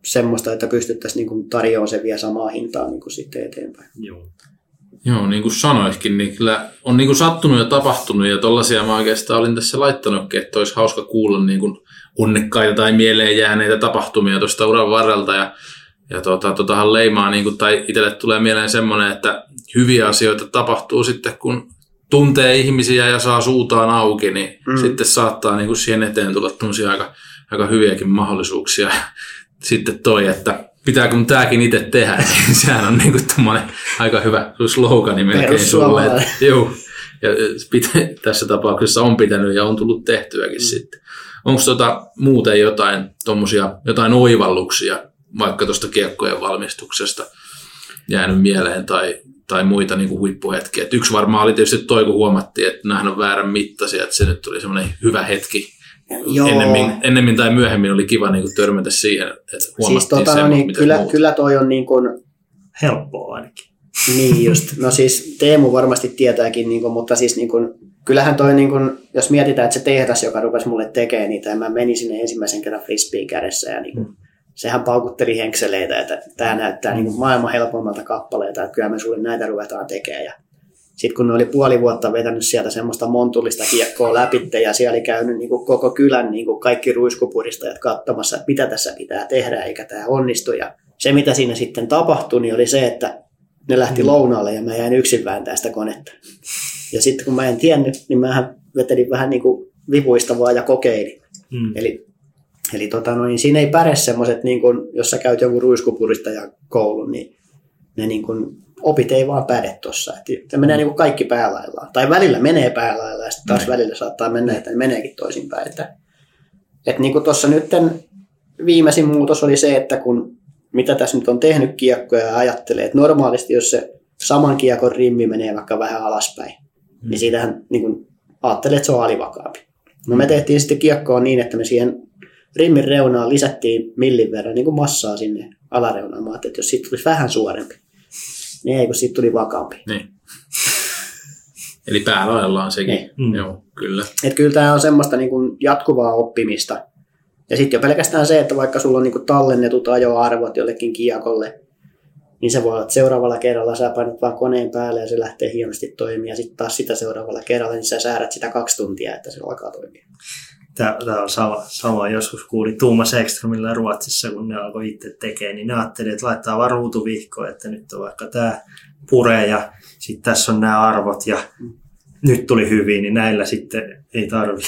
semmoista, että pystyttäisiin niin kuin tarjoamaan se vielä samaa hintaa niin kuin sitten eteenpäin. Joo. Joo, niin kuin sanoitkin, niin kyllä on niin kuin sattunut ja tapahtunut, ja tollaisia mä oikeastaan olin tässä laittanutkin, että olisi hauska kuulla niin kuin onnekkaita tai mieleen jääneitä tapahtumia tuosta uran varrelta, ja, ja tota, totahan leimaa, niin kuin, tai itselle tulee mieleen semmoinen, että hyviä asioita tapahtuu sitten, kun tuntee ihmisiä ja saa suutaan auki, niin mm. sitten saattaa niin kuin siihen eteen tulla tämmöisiä aika, aika hyviäkin mahdollisuuksia. Sitten toi, että pitääkö mun tääkin itse tehdä, niin sehän on niin kuin tommoinen aika hyvä slogani melkein sulle. Että, juu, ja pitä, tässä tapauksessa on pitänyt ja on tullut tehtyäkin mm. sitten. Onko tota muuten jotain, tommosia, jotain oivalluksia, vaikka tuosta kiekkojen valmistuksesta jäänyt mieleen tai, tai muita niin kuin huippuhetkiä? Et yksi varmaan oli tietysti toi, kun huomattiin, että nämähän on väärän mittaisia, että se nyt tuli semmoinen hyvä hetki. Ennemmin, ennemmin tai myöhemmin oli kiva niin kuin törmätä siihen, että huomattiin siis, tota, semmoista, niin, kyllä, kyllä toi on niin kuin helppoa ainakin. Niin just. No siis Teemu varmasti tietääkin, niin kuin, mutta siis niin kuin, kyllähän toi, niin kuin, jos mietitään, että se tehdas, joka rupesi mulle tekemään niitä, ja mä menin sinne ensimmäisen kerran frisbeen kädessä, ja niin kuin, mm. sehän paukutteli henkseleitä, että tämä näyttää niin kuin maailman helpommalta kappaleita, että kyllä me sulle näitä ruvetaan tekemään. Ja sitten kun ne oli puoli vuotta vetänyt sieltä semmoista montullista kiekkoa läpi, ja siellä oli käynyt niin kuin koko kylän niin kuin kaikki ruiskupuristajat katsomassa, että mitä tässä pitää tehdä, eikä tämä onnistu. Ja se, mitä siinä sitten tapahtui, niin oli se, että ne lähti lounaalle ja mä jäin yksin vääntää sitä konetta. Ja sitten kun mä en tiennyt, niin mä vetelin vähän niin kuin vipuistavaa ja kokeilin. Mm. Eli, eli tota noin, siinä ei päre semmoiset, niin kuin, jos sä käyt jonkun ruiskupuristajan koulun, niin ne niin kuin, opit ei vaan päde tuossa. Se menee niin kuin kaikki päälaillaan. Tai välillä menee päälaillaan ja sitten taas Näin. välillä saattaa mennä, että ne meneekin toisinpäin. Että, että niin kuin tuossa nyt viimeisin muutos oli se, että kun mitä tässä nyt on tehnyt kiekkoja ja ajattelee, että normaalisti jos se saman kiekon rimmi menee vaikka vähän alaspäin, mm. niin siitähän niin kuin, ajattelee, että se on alivakaampi. No me tehtiin sitten kiekkoa niin, että me siihen rimmin reunaan lisättiin millin verran niin kuin massaa sinne alareunaan. Mä ajattelin, että jos siitä tulisi vähän suorempi, niin ei, kun siitä tuli vakaampi. Niin. Eli päälailla on sekin. Niin. Joo, kyllä. Että kyllä tämä on semmoista niin kuin jatkuvaa oppimista. Ja sitten jo pelkästään se, että vaikka sulla on niin kuin tallennetut ajoarvot jollekin kiekolle, niin se voi olla, että seuraavalla kerralla sä painat vaan koneen päälle ja se lähtee hienosti toimia. Ja sitten taas sitä seuraavalla kerralla, niin sä säädät sitä kaksi tuntia, että se alkaa toimia. Tämä on sama, sama. Joskus kuuli Tuomas Ekströmillä Ruotsissa, kun ne alkoi itse tekemään, niin ne ajatteli, että laittaa vaan ruutuvihkoon, että nyt on vaikka tämä pure ja sitten tässä on nämä arvot ja mm. nyt tuli hyvin, niin näillä sitten ei tarvitse.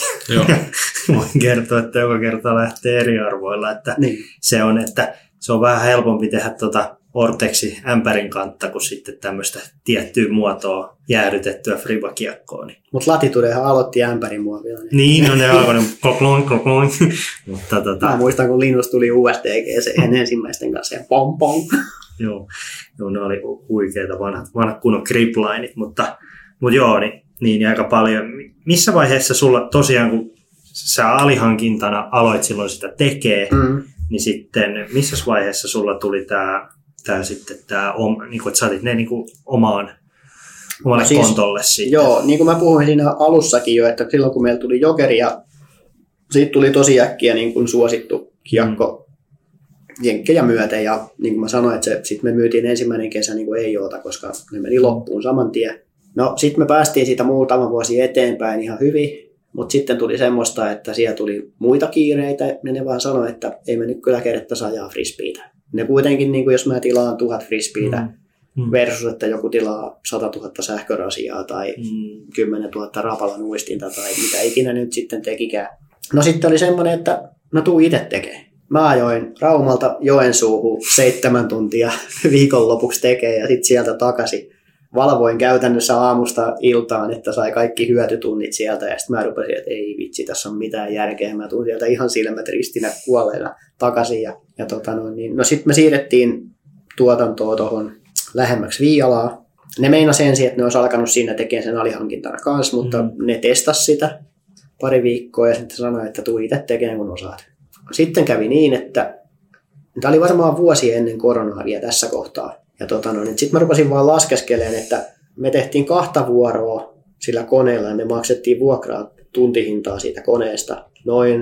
Voin kertoa, että joka kerta lähtee eri arvoilla. Että niin. Se on, että se on vähän helpompi tehdä tuota Ortexi ämpärin kantta kuin sitten tämmöistä tiettyä muotoa jäädytettyä fribakiekkoa. Niin. Mutta Latitudehan aloitti ämpärin muovilla. Niin, niin no ne alkoi klokloin, klokloin. Mutta tota... Mä muistan, kun Linus tuli U S D G C ensimmäisten kanssa ja pom pom. Joo, joo, ne oli huikeita vanhat, vanhat kunnon griplineit, mutta, mutta joo, niin, niin aika paljon. Missä vaiheessa sulla tosiaan, kun sä alihankintana aloit silloin sitä tekee, mm. niin sitten missä vaiheessa sulla tuli tämä Tää sitten tää, niin kuin, että saatit ne niin kuin omaan, omalle no siis, kontolle sitten. Joo, niin kuin mä puhuin siinä alussakin jo, että silloin kun meillä tuli Jokeri ja siitä tuli tosi äkkiä niin kuin suosittu kiekko mm. jenkkejä myöten. Ja niin kuin mä sanoin, että sitten me myytiin ensimmäinen kesä niin kuin ei oota, koska ne meni loppuun saman tien. No sitten me päästiin siitä muutama vuosi eteenpäin ihan hyvin, mutta sitten tuli semmoista, että siellä tuli muita kiireitä ja ne vaan sanoi, että ei me nyt kyllä kerättä sajaa frisbeitä. Ne kuitenkin, niin kuin jos mä tilaan tuhat frisbeitä mm. versus, että joku tilaa satatuhatta sähkörasiaa tai mm. kymmenen tuhatta rapalan uistinta tai mitä ikinä nyt sitten tekikään. No sitten oli semmoinen, että no tuu itse tekee. Mä ajoin Raumalta Joensuuhun seitsemän tuntia viikonlopuksi tekee ja sitten sieltä takaisin. Valvoin käytännössä aamusta iltaan, että sai kaikki hyötytunnit sieltä ja sitten mä rupesin, että ei vitsi, tässä on mitään järkeä. Mä tuun sieltä ihan silmät ristinä kuolleena takaisin. Ja, ja tota no, niin, no sitten me siirrettiin tuotantoa tuohon lähemmäksi Viialaa. Ne meinasi ensin, että ne olisi alkanut siinä tekemään sen alihankintana kanssa, mutta mm. ne testasi sitä pari viikkoa ja sitten sanoi, että tuu itse tekemään kun osaat. Sitten kävi niin, että tämä oli varmaan vuosi ennen koronaa vielä tässä kohtaa. Ja tota no, niin sitten mä rupesin vaan laskeskelemaan, että me tehtiin kahta vuoroa sillä koneella ja me maksettiin vuokraa tuntihintaa siitä koneesta noin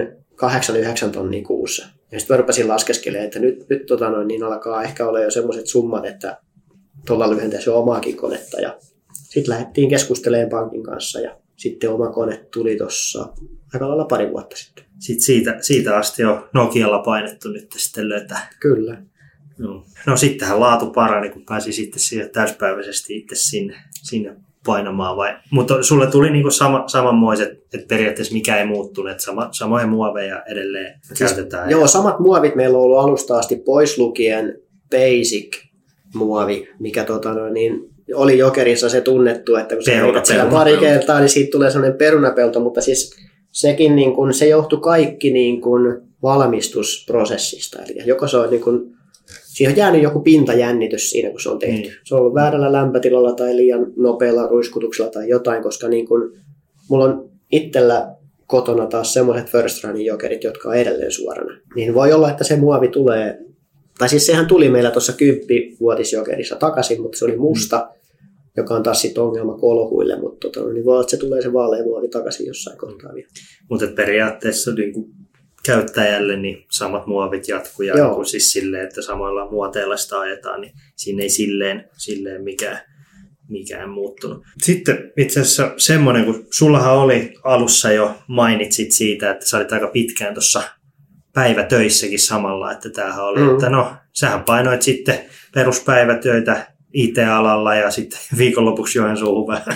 kahdeksan yhdeksän tonnia kuussa. Ja sitten mä rupesin laskeskelemaan, että nyt, nyt tota noin, niin alkaa ehkä olla jo semmoiset summat, että tuolla lyhentäisi jo omaakin konetta. Ja sitten lähdettiin keskustelemaan pankin kanssa ja sitten oma kone tuli tuossa aika lailla pari vuotta sitten. Sitten siitä, siitä asti on Nokialla painettu nyt sitten löytää. Kyllä. No, no sittenhän laatu parani, kun pääsi sitten siihen täyspäiväisesti itse sinne, sinne painamaan. Vai? Mutta sulle tuli niinku sama, samanmoiset, että periaatteessa mikä ei muuttunut, että sama, samoja muoveja edelleen siis, käytetään. Joo, ja... samat muovit meillä on ollut alusta asti pois lukien Basic-muovi, mikä tota no, niin, oli Jokerissa se tunnettu, että kun sä heität siellä pari kertaa, niin siitä tulee sellainen perunapelto, mutta siis sekin niin kun, se johtui kaikki niin kun valmistusprosessista. Eli joko se on niin kun, siihen on jäänyt joku pintajännitys siinä, kun se on tehty. Mm. Se on ollut väärällä lämpötilalla tai liian nopealla ruiskutuksella tai jotain, koska niin kun, mulla on itsellä kotona taas semmoiset first runin jokerit, jotka on edelleen suorana. Niin voi olla, että se muovi tulee, tai siis sehän tuli meillä tuossa kymppivuotisjokerissa takaisin, mutta se oli musta, mm. joka on taas sitten ongelma kolhuille, mutta tota, niin voi olla, että se tulee se vaalea muovi takaisin jossain kohtaa vielä. Mutta periaatteessa niin kuin käyttäjälle niin samat muovit jatkuu ja niin siis silleen, että samoilla muoteilla sitä ajetaan, niin siinä ei silleen, silleen mikään, mikään muuttunut. Sitten itse asiassa semmoinen, kun sullahan oli alussa jo mainitsit siitä, että sä olit aika pitkään tuossa päivätöissäkin samalla, että tämähän oli, mm. että no sähän painoit sitten peruspäivätöitä I T-alalla ja sitten viikonlopuksi Joensuuhun vähän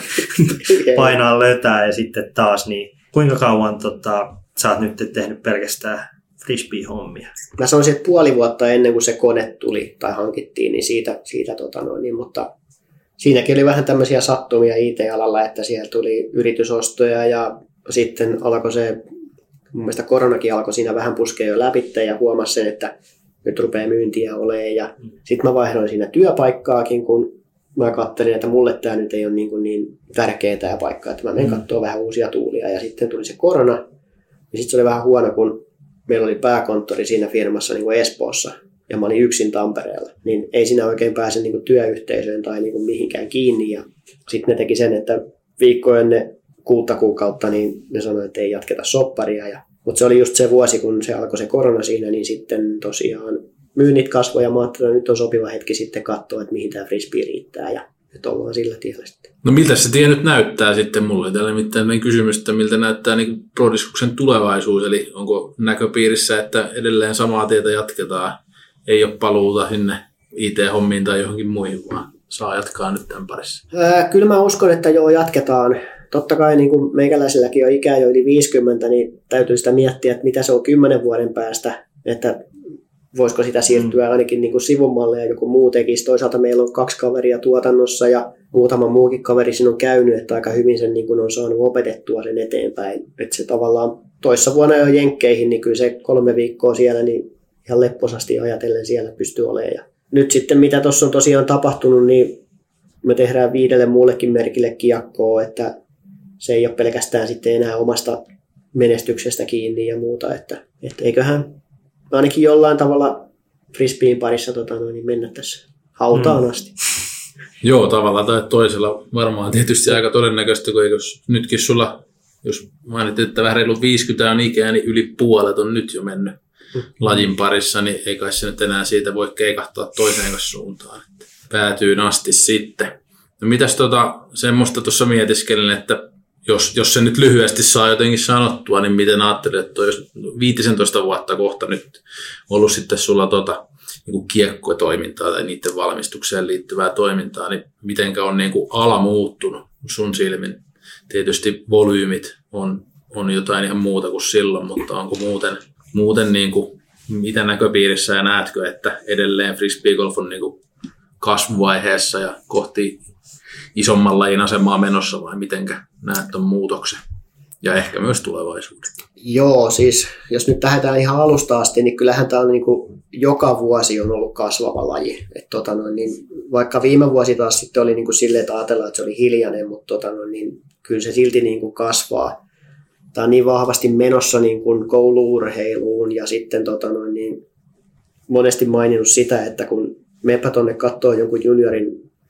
painaa lötää ja sitten taas, niin kuinka kauan tota, sä oot nyt tehnyt pelkästään frisbee-hommia? Mä sanoisin, että puoli vuotta ennen kuin se kone tuli tai hankittiin, niin siitä, siitä tota noin, niin, mutta siinäkin oli vähän tämmöisiä sattumia I T-alalla, että siellä tuli yritysostoja ja sitten alkoi se, mun mielestä koronakin alkoi siinä vähän puskea jo läpi ja huomasi sen, että nyt rupeaa myyntiä olemaan ja mm. sitten mä vaihdoin siinä työpaikkaakin, kun mä katselin, että mulle tämä nyt ei ole niin, niin tärkeä tämä paikka, että mä menen mm. katsoa vähän uusia tuulia ja sitten tuli se korona ja sitten se oli vähän huono, kun meillä oli pääkonttori siinä firmassa niin kuin Espoossa ja mä olin yksin Tampereella, niin ei siinä oikein pääse niin kuin työyhteisöön tai niin kuin mihinkään kiinni ja sitten ne teki sen, että viikko ennen kuutta kuukautta niin ne sanoi, että ei jatketa sopparia ja mutta se oli just se vuosi, kun se alkoi se korona siinä, niin sitten tosiaan myynnit kasvoi ja mä ajattelin, että nyt on sopiva hetki sitten katsoa, että mihin tämä frisbee riittää ja nyt ollaan sillä tiellä sitten. No miltä se tie nyt näyttää sitten mulle? Täällä nimittäin kysymys, että miltä näyttää niin Prodiskuksen tulevaisuus, eli onko näköpiirissä, että edelleen samaa tietä jatketaan, ei ole paluuta sinne I T-hommiin tai johonkin muihin, vaan saa jatkaa nyt tämän parissa? Ää, kyllä mä uskon, että joo, jatketaan. Totta kai niin kuin meikäläisilläkin on ikää jo yli viisikymmentä, niin täytyy sitä miettiä, että mitä se on kymmenen vuoden päästä, että voisiko sitä siirtyä ainakin niin kuin sivummalle ja joku muu tekisi. Toisaalta meillä on kaksi kaveria tuotannossa ja muutama muukin kaveri siinä on käynyt, että aika hyvin sen niin kuin on saanut opetettua sen eteenpäin. Että se tavallaan toissa vuonna jo jenkkeihin, niin kyllä se kolme viikkoa siellä, niin ihan lepposasti ajatellen siellä pystyy olemaan. Ja nyt sitten mitä tuossa on tosiaan tapahtunut, niin me tehdään viidelle muullekin merkille kiekkoa, että se ei ole pelkästään sitten enää omasta menestyksestä kiinni ja muuta, että, että eiköhän ainakin jollain tavalla frisbeen parissa tota, niin mennä tässä hautaan mm. asti. Joo, tavallaan tai toisella varmaan tietysti aika todennäköistä, kun jos nytkin sulla, jos mainittiin, että vähän reilu viisikymmentä on ikää, niin yli puolet on nyt jo mennyt mm. lajin parissa, niin ei kai se nyt enää siitä voi keikahtaa toiseen suuntaan. Päätyy asti sitten. No mitäs tota, semmoista tuossa mietiskelin, että Jos, jos se nyt lyhyesti saa jotenkin sanottua, niin miten ajattelet, että jos viisitoista vuotta kohta nyt ollut sitten sulla tota, niin kiekkotoimintaa tai niiden valmistukseen liittyvää toimintaa, niin mitenkä on niin kuin ala muuttunut sun silmin? Tietysti volyymit on, on jotain ihan muuta kuin silloin, mutta onko muuten, muuten niin kuin, mitä näköpiirissä ja näetkö, että edelleen frisbeegolf on niin kuin kasvuvaiheessa ja kohti isomman lajin asemaa menossa vai mitenkä näet ton muutoksen ja ehkä myös tulevaisuuden? Joo, siis jos nyt lähdetään ihan alusta asti, niin kyllähän tämä on niin kuin, joka vuosi on ollut kasvava laji. Et, tota noin, niin, vaikka viime vuosi taas sitten oli niin kuin silleen, että ajatellaan, että se oli hiljainen, mutta tota noin, niin, kyllä se silti niin kuin kasvaa. Tämä on niin vahvasti menossa niin kuin koulu-urheiluun ja sitten tota noin, niin, monesti maininnut sitä, että kun mepä tuonne katsoo jonkun juniorin,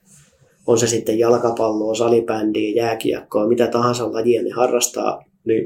on se sitten jalkapalloa, salibändiä, jääkiekkoa, mitä tahansa lajia ne harrastaa, niin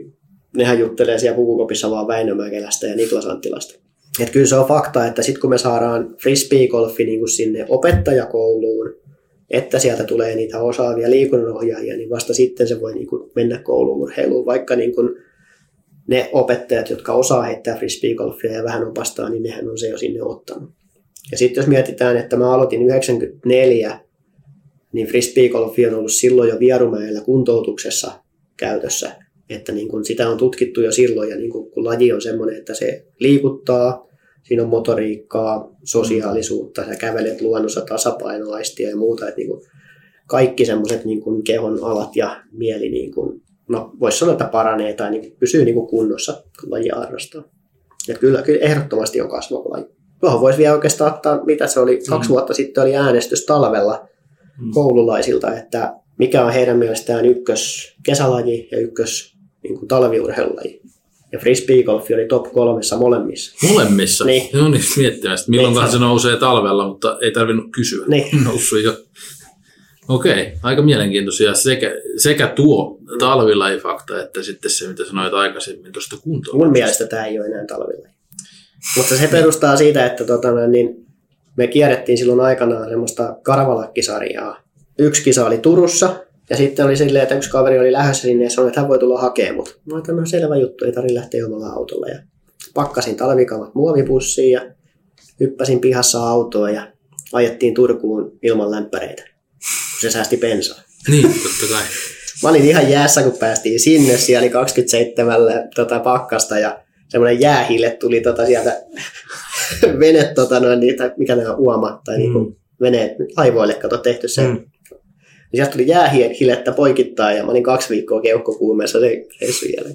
nehän juttelee siellä pukukopissa vaan Väinö Mäkelästä ja Niklas Anttilasta. Että kyllä se on fakta, että sitten kun me saadaan frisbeegolfi niin kuin sinne opettajakouluun, että sieltä tulee niitä osaavia liikunnanohjaajia, niin vasta sitten se voi niin kuin mennä kouluurheiluun, vaikka niin kuin ne opettajat, jotka osaa heittää frisbeegolfia ja vähän opastaa, niin nehän on se jo sinne ottanut. Ja sitten jos mietitään, että mä aloitin yhdeksänkymmentäneljä, niin frisbeegolfi on ollut silloin jo Vierumäellä kuntoutuksessa käytössä. Että niin kun sitä on tutkittu jo silloin, ja niin kun, kun laji on semmoinen, että se liikuttaa, siinä on motoriikkaa, sosiaalisuutta, sä kävelet luonnossa tasapainoaistia ja muuta, että niin kun kaikki semmoiset niin kun kehon alat ja mieli, niin kun, no voisi sanoa, että paranee tai niin pysyy niin kun kunnossa, kun laji harrastaa. Ja kyllä, kyllä ehdottomasti on kasvava laji. Tuohon voisi vielä oikeastaan ottaa, mitä se oli, kaksi mm. vuotta sitten oli äänestys talvella mm. koululaisilta, että mikä on heidän mielestään ykkös kesälaji ja ykkös niin kuin talviurheilulaji. Ja frisbeegolfi oli top kolmessa molemmissa. Molemmissa? Niin. No niin, miettimästä. Milloinkaan se nousee talvella, mutta ei tarvinnut kysyä. Niin. Noussut jo. Okei, aika mielenkiintoisia. Sekä, sekä tuo talvilajifakta, että sitten se, mitä sanoit aikaisemmin tuosta kuntoon. Mun mielestä tämä ei ole enää talvilaji. Mutta se perustaa siitä, että tota, niin me kierrettiin silloin aikanaan semmoista karvalakkisarjaa. Yksi kisa oli Turussa, ja sitten oli silleen, että yksi kaveri oli lähdössä sinne ja sanoi, että hän voi tulla hakemaan mut. Mä ajattelin, no selvä juttu, ei tarvitse lähteä omalla autolla. Ja pakkasin talvikamat muovipussiin ja hyppäsin pihassa autoon ja ajettiin Turkuun ilman lämpäreitä, kun se säästi bensaa. Niin, totta kai. Mä olin ihan jäässä, kun päästiin sinne. Siellä oli kaksikymmentäseitsemän tota, pakkasta ja semmoinen jäähille tuli tota, sieltä vene, tota, noin, niitä, mikä nämä on, uoma, tai mm. niinku, vene laivoille, kato tehty se. Mm. Sieltä tuli jäähilettä poikittain ja mä olin kaksi viikkoa keuhkokuumeessa se reissun jälkeen.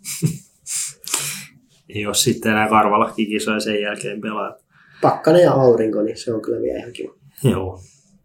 Ei ole sitten enää karvalakkikisoja sen jälkeen pelaa. Pakkanen ja aurinko, niin se on kyllä vielä ihan kiva. Joo.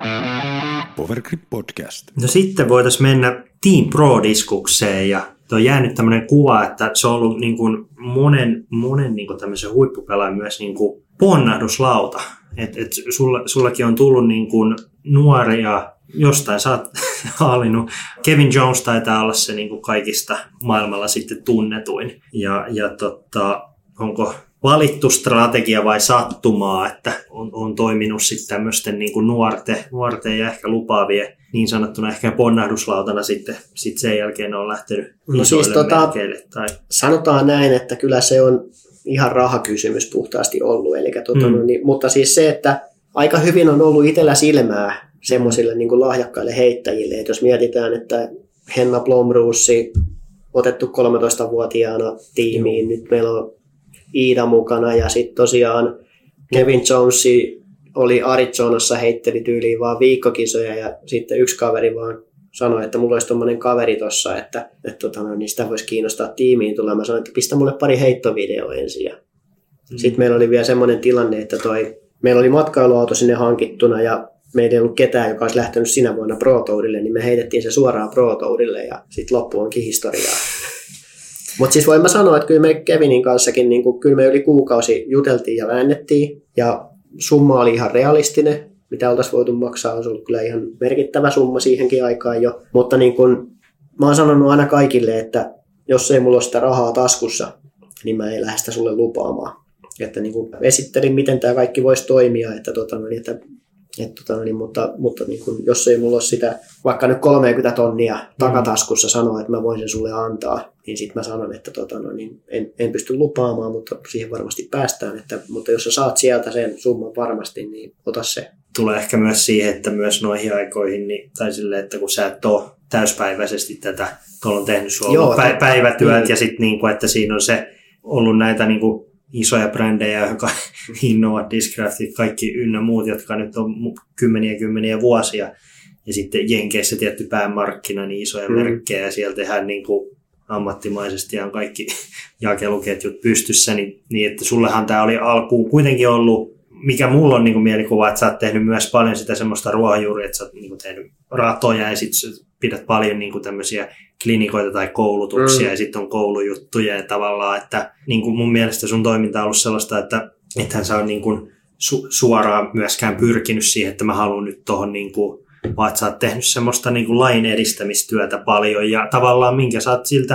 Powergrip Podcast. No sitten voitaisiin mennä Team Pro-diskukseen ja on jäänyt tämmöinen kuva, että se on ollut niin kuin monen, monen niin kuin tämmöisen huippupelaajan myös niin kuin ponnahduslauta. Et, et sulla, sullakin on tullut niin kuin nuoria, jostain sä oot hallinnut. Kevin Jones taitaa olla se niin kuin kaikista maailmalla sitten tunnetuin. Ja, ja tota, onko valittu strategia vai sattumaa, että on, on toiminut sitten tämmöisten niin kuin nuorten, nuorten ja ehkä lupaavien niin sanottuna ehkä ponnahduslautana sitten sit sen jälkeen on lähtenyt no siis tota, merkeille. Tai... Sanotaan näin, että kyllä se on ihan rahakysymys puhtaasti ollut. Eli, tota, mm. niin, mutta siis se, että aika hyvin on ollut itsellä silmää semmoisille niin kuin lahjakkaille heittäjille. Että jos mietitään, että Henna Blomroossi otettu kolmetoistavuotiaana tiimiin, mm. nyt meillä on Iida mukana ja sitten tosiaan Kevin Jones oli Arizonassa, heitteli tyyliin vaan viikkokisoja ja sitten yksi kaveri vaan sanoi, että mulla olisi tommoinen kaveri tossa, että, että tota, niin sitä voisi kiinnostaa tiimiin tulla. Mä sanoin, että pistä mulle pari heittovideoa ensin. Ja mm. sitten meillä oli vielä semmoinen tilanne, että toi, meillä oli matkailuauto sinne hankittuna ja meillä ei ollut ketään, joka olisi lähtenyt sinä vuonna Pro Tourille, niin me heitettiin se suoraan Pro Tourille ja sitten loppu onkin historiaa. Mutta siis voin mä sanoa, että kyllä me Kevinin kanssakin, niin kyllä me yli kuukausi juteltiin ja väännettiin ja summa oli ihan realistinen, mitä oltaisiin voitu maksaa, olisi ollut kyllä ihan merkittävä summa siihenkin aikaan jo. Mutta niin kun, mä oon sanonut aina kaikille, että jos ei mulla ole sitä rahaa taskussa, niin mä en lähde sitä sulle lupaamaan. Että niin kun esittelin, miten tämä kaikki voisi toimia, että, tota, niin, että, että, tota, niin, mutta, mutta niin kun, jos ei mulla ole sitä vaikka nyt kolmekymmentä tonnia takataskussa sanoa, että mä voin sen sulle antaa, niin sitten mä sanon, että tota, no, niin en, en pysty lupaamaan, mutta siihen varmasti päästään. Että, mutta jos sä saat sieltä sen summan varmasti, niin ota se. Tulee ehkä myös siihen, että myös noihin aikoihin, niin, tai silleen, että kun sä et ole täyspäiväisesti tätä, tuolla on tehnyt sulla Joo, pä- päivätyöt, niin. Ja sitten niin että siinä on se ollut näitä niin kuin isoja brändejä, jotka Innova, Discraftit, kaikki ynnä muut, jotka nyt on kymmeniä kymmeniä vuosia. Ja sitten Jenkeissä tietty päämarkkina, niin isoja mm. merkkejä, ja siellä tehdään niin kuin ammattimaisesti ja on kaikki jakeluketjut pystyssä, niin, niin että sullehan tämä oli alkuun kuitenkin ollut, mikä mulla on niin kuin mielikuva, että sä oot tehnyt myös paljon sitä semmoista ruohonjuuria, että sä oot niin kuin tehnyt ratoja ja sitten pidät paljon niin kuin tämmöisiä klinikoita tai koulutuksia mm. ja sitten on koulujuttuja ja tavallaan, että niin kuin mun mielestä sun toiminta on ollut sellaista, että ethän sä on niin kuin su- suoraan myöskään pyrkinyt siihen, että mä haluan nyt tohon niin kuin vaan että sä oot tehnyt semmoista niin kuin lain edistämistyötä paljon ja tavallaan minkä sä oot siltä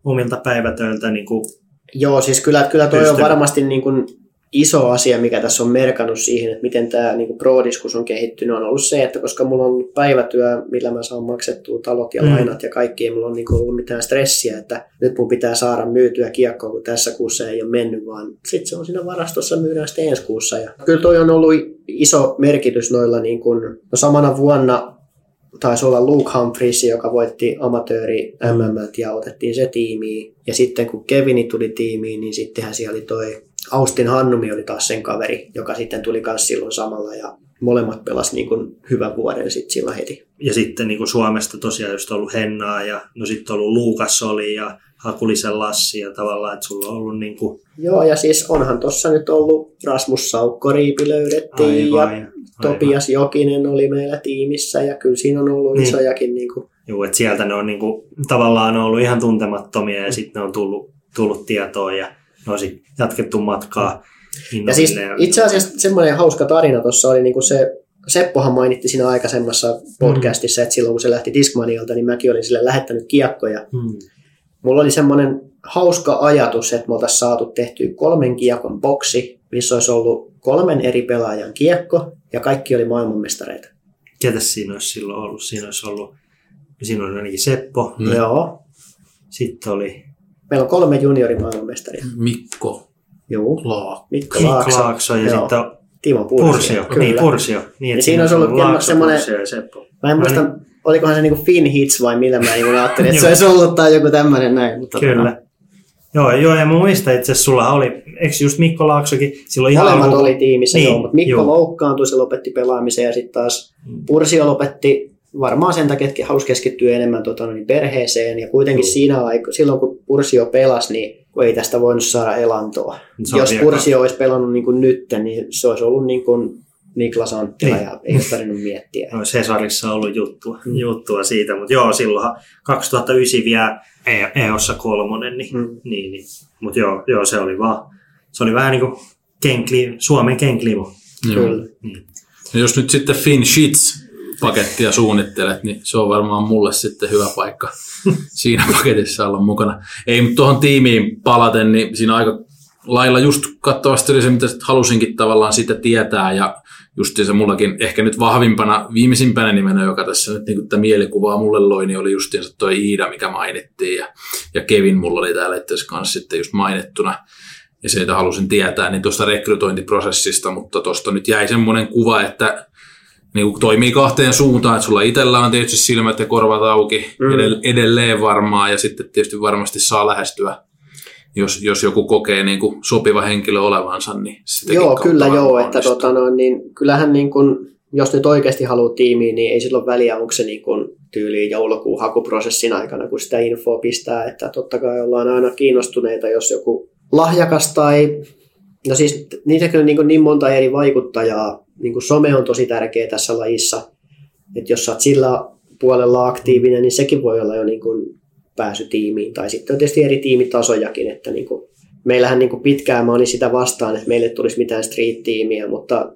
omilta päivätöiltä niin kuin Joo, siis kyllä, kyllä toi pystynyt. on varmasti niin kuin iso asia, mikä tässä on merkannut siihen, että miten tämä niin kuin Pro-diskus on kehittynyt, on ollut se, että koska mulla on ollut päivätyö, millä mä saan maksettua talot ja Mm. lainat ja kaikki, ei mulla on niin kuin ollut mitään stressiä, että nyt mun pitää saada myytyä kiekkoa, kun tässä kuussa ei ole mennyt, vaan sitten se on siinä varastossa, myydään sitten ensi kuussa. Ja kyllä toi on ollut iso merkitys noilla, niin kuin, no samana vuonna taisi olla Luke Humphries, joka voitti amatööri M M ja otettiin se tiimiin. Ja sitten kun Kevini tuli tiimiin, niin sittenhän siellä oli toi Austin Hannumi oli taas sen kaveri, joka sitten tuli myös silloin samalla. Ja molemmat pelasi niin kuin hyvän vuoden sitten silloin heti. Ja sitten niin kuin Suomesta tosiaan just ollut Hennaa ja no sitten ollut Luukas oli ja Hakulisen Lassi ja tavallaan, että sulla on ollut niin kuin Joo, ja siis onhan tuossa nyt ollut Rasmus Saukkoriipi löydettiin aivan, ja Topias Jokinen oli meillä tiimissä ja kyllä siinä on ollut Niin. isojakin. Niin kuin, Joo, että sieltä ne on niin kuin, tavallaan ollut ihan tuntemattomia ja sitten ne on tullut, tullut tietoon ja ne on sitten jatkettu matkaa. ja siis itse asiassa semmoinen hauska tarina tuossa oli niin kuin se, Seppohan mainitti siinä aikaisemmassa podcastissa, että silloin kun se lähti Discmanialta, niin mäkin olin sille lähettänyt kiekkoja. Hmm. Mulla oli semmoinen hauska ajatus, että me oltaisiin saatu tehtyä kolmen kiekon boksi, missä olisi ollut kolmen eri pelaajan kiekko ja kaikki oli maailmanmestareita. Ketäs siinä olisi silloin ollut? Siinä olisi ollut, siinä oli ainakin Seppo, Mm. Joo. sitten oli Meillä on kolme juniorimaailmanmestaria. Mikko Joo. Laakko. Mikko Mikko Laakso, Laakso ja Joo. sitten on Timo Pursio. Pursio. Kyllä. Niin, Pursio. Niin, Ja siinä olisi ollut Laakso, semmoinen- Pursio ja Seppo. Mä en muista, No niin. olikohan se niinku Finn Hits vai millä mä niinku ajattelin, että se Joo. olisi ollut tai joku tämmöinen näin. Mutta Kyllä. Joo, joo, ja mä muistan itse asiassa, sulla oli, eikö just Mikko Laaksokin, silloin ihan Molemmat alku- oli tiimissä, Niin, joo, mutta Mikko joo. loukkaantui, se lopetti pelaamisen ja sitten taas Pursio lopetti varmaan sen takia, että halusi keskittyä enemmän tota, niin perheeseen ja kuitenkin Joo. siinä aika, silloin kun Pursio pelasi, niin kun ei tästä voinut saada elantoa. Se on Jos vielä Pursio olisi pelannut niin kuin nyt, niin se olisi ollut niin kuin Niklas Anttila Niin. ja ei olisi tarvinnut miettiä. No, Cesarissa on ollut juttua, Mm. juttua siitä, mutta joo, silloinhan kaksituhattayhdeksän vielä E- EOssa kolmonen, niin, Mm. niin, niin. mutta joo, joo, se oli vaan, se oli vähän niin kuin kenkli, Suomen kenklivo. Joo. Kyllä. Niin. Ja jos nyt sitten Finn Sheets pakettia suunnittelet, niin se on varmaan mulle sitten hyvä paikka siinä paketissa olla mukana. Ei, mutta tuohon tiimiin palaten, niin siinä aika lailla just kattavasti oli se, mitä halusinkin tavallaan sitä tietää, ja justiinsa mullakin ehkä nyt vahvimpana, viimeisimpänä nimenä, joka tässä nyt niin tätä mielikuvaa mulle loi, niin oli justiinsa tuo Iida, mikä mainittiin, ja, ja Kevin mulla oli täällä itse asiassa kanssa sitten just mainittuna, ja se, että halusin tietää, niin tuosta rekrytointiprosessista, mutta tuosta nyt jäi semmoinen kuva, että niin kuin toimii kahteen suuntaan, että sulla itsellä on tietysti silmät ja korvat auki Mm. edell- edelleen varmaan, ja sitten tietysti varmasti saa lähestyä, jos, jos joku kokee niin kuin sopiva henkilö olevansa, niin sitäkin Joo, kautta kyllä varmaan joo, että onnistuu. tota, no, niin, kyllähän niin kun, jos nyt oikeasti haluaa tiimiin, niin ei silloin väliä, onko se niin kun, tyyliin joulukuun hakuprosessin aikana, kun sitä infoa pistää, että totta kai ollaan aina kiinnostuneita, jos joku lahjakas tai, no siis niitä on niin, kun, niin monta eri vaikuttajaa, niin kun some on tosi tärkeä tässä lajissa, että jos sä oot sillä puolella aktiivinen, niin sekin voi olla jo niin kun, pääsy tiimiin, tai sitten on tietysti eri tiimitasojakin, että niin kun, meillähän niin kuin pitkään mä olin sitä vastaan, että meille tulisi mitään street-tiimiä, mutta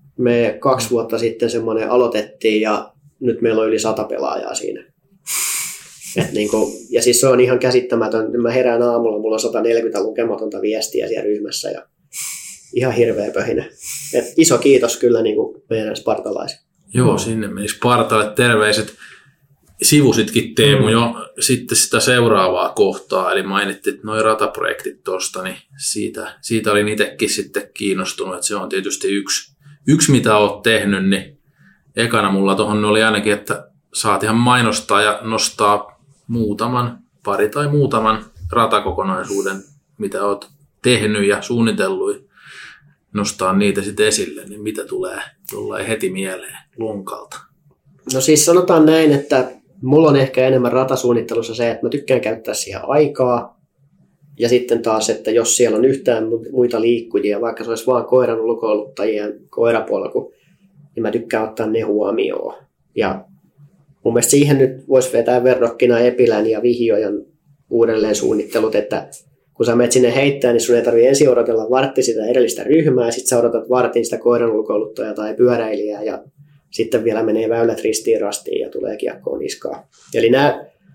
me kaksi vuotta sitten semmoinen aloitettiin ja nyt meillä on yli sata pelaajaa siinä. Et niin kuin, ja siis se on ihan käsittämätön. Mä herään aamulla, mulla on sata neljäkymmentä lukematonta viestiä siellä ryhmässä ja ihan hirveä pöhinä. Et iso kiitos kyllä niin kuin meidän spartalaisille. Joo, sinne meni Spartalle terveiset. Sivusitkin Teemu Mm. jo sitten sitä seuraavaa kohtaa, eli mainittiin noin rataprojektit tuosta, niin siitä, siitä olin itsekin sitten kiinnostunut, että se on tietysti yksi, yksi mitä olet tehnyt, niin ekana mulla tuohon oli ainakin, että saat ihan mainostaa ja nostaa muutaman, pari tai muutaman ratakokonaisuuden, mitä olet tehnyt ja suunnitellut, nostaa niitä sitten esille, niin mitä tulee, tulee heti mieleen lonkalta. No siis sanotaan näin, että mulla on ehkä enemmän ratasuunnittelussa se, että mä tykkään käyttää siihen aikaa. Ja sitten taas, että jos siellä on yhtään muita liikkujia, vaikka se olisi vaan koiran ulkoiluttajien koirapolku, niin mä tykkään ottaa ne huomioon. Ja mun mielestä siihen nyt voisi vetää verrokkina Epilän ja Vihiojan uudelleen suunnittelut, että kun sä menet sinne heittää, niin sun ei tarvitse ensin odotella vartti sitä edellistä ryhmää, ja sitten sä odotat vartin sitä koiran ulkoiluttajaa tai pyöräilijää, ja sitten vielä menee väylät ristiin rastiin ja tulee kiekkoon niskaan. Eli nämä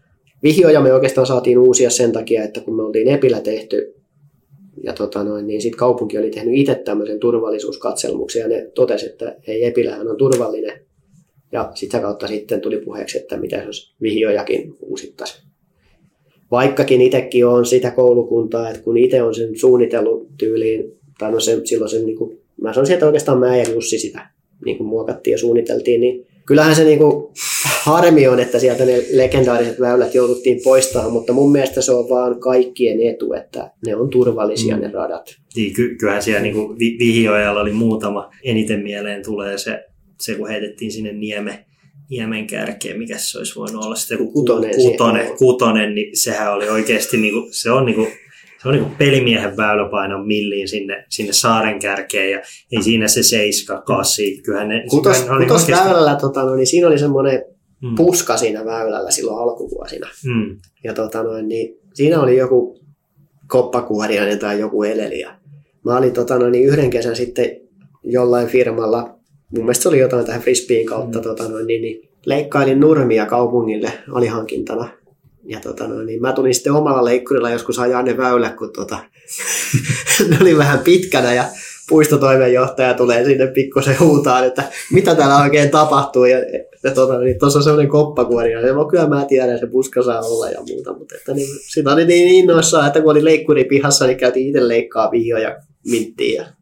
Vihjoja me oikeastaan saatiin uusia sen takia, että kun me oltiin Epilä tehty, ja tota noin, niin sitten kaupunki oli tehnyt itse tämmöisen turvallisuuskatselmuksen, ja ne totesi, että hei, Epilähän on turvallinen. Ja sitä kautta sitten tuli puheeksi, että mitä jos vihjojakin uusittaisiin. Vaikkakin itsekin on sitä koulukuntaa, että kun itse on sen suunnitellut tyyliin, tai no se, silloin sen, niin kuin, mä sanoisin, että oikeastaan mä ja Jussi sitä niin kuin muokattiin ja suunniteltiin, niin kyllähän se niin kuin, harmi on, että sieltä ne legendaariset väylät jouduttiin poistamaan, mutta mun mielestä se on vaan kaikkien etu, että ne on turvallisia mm. ne radat. Niin, ky- kyllähän siellä niin kuin Vihjoajalla oli muutama. Eniten mieleen tulee se, se kun heitettiin sinne Nieme, Niemen kärkeen, mikä se olisi voinut olla sitten joku kutonen, kutonen, kutonen, niin sehän oli oikeasti, niin kuin, se on niin kuin, se on niin kuin pelimiehen väyläpainon milliin sinne, sinne saaren kärkeen, ja ei siinä se seiska, kasi, kyllähän ne... Kutos, kutos oikeasti... väylällä, tota, no, niin siinä oli semmoinen mm. puska siinä väylällä silloin alkuvuosina, mm. ja tota, no, niin siinä oli joku koppakuoriainen tai joku eleli, ja mä olin tota, no, niin yhden kesän sitten jollain firmalla, mun mielestä se oli jotain tähän frisbeen kautta, mm. tota, no, niin, niin leikkailin nurmia kaupungille alihankintana. Ja tota, no, niin mä tulin sitten omalla leikkurilla joskus ajaa ne väylät, kun tota, ne oli vähän pitkänä ja puistotoimenjohtaja tulee sinne pikkusen huutaan, että mitä täällä oikein tapahtuu. Ja, ja tota, niin tuossa on semmoinen koppakuori, ja no, kyllä mä tiedän, se puska saa olla ja muuta. Mutta että, niin, sitä oli niin innoissaan, että kun oli leikkuri pihassa, niin käytiin itse leikkaa vihjoja ja minttiin. Ja...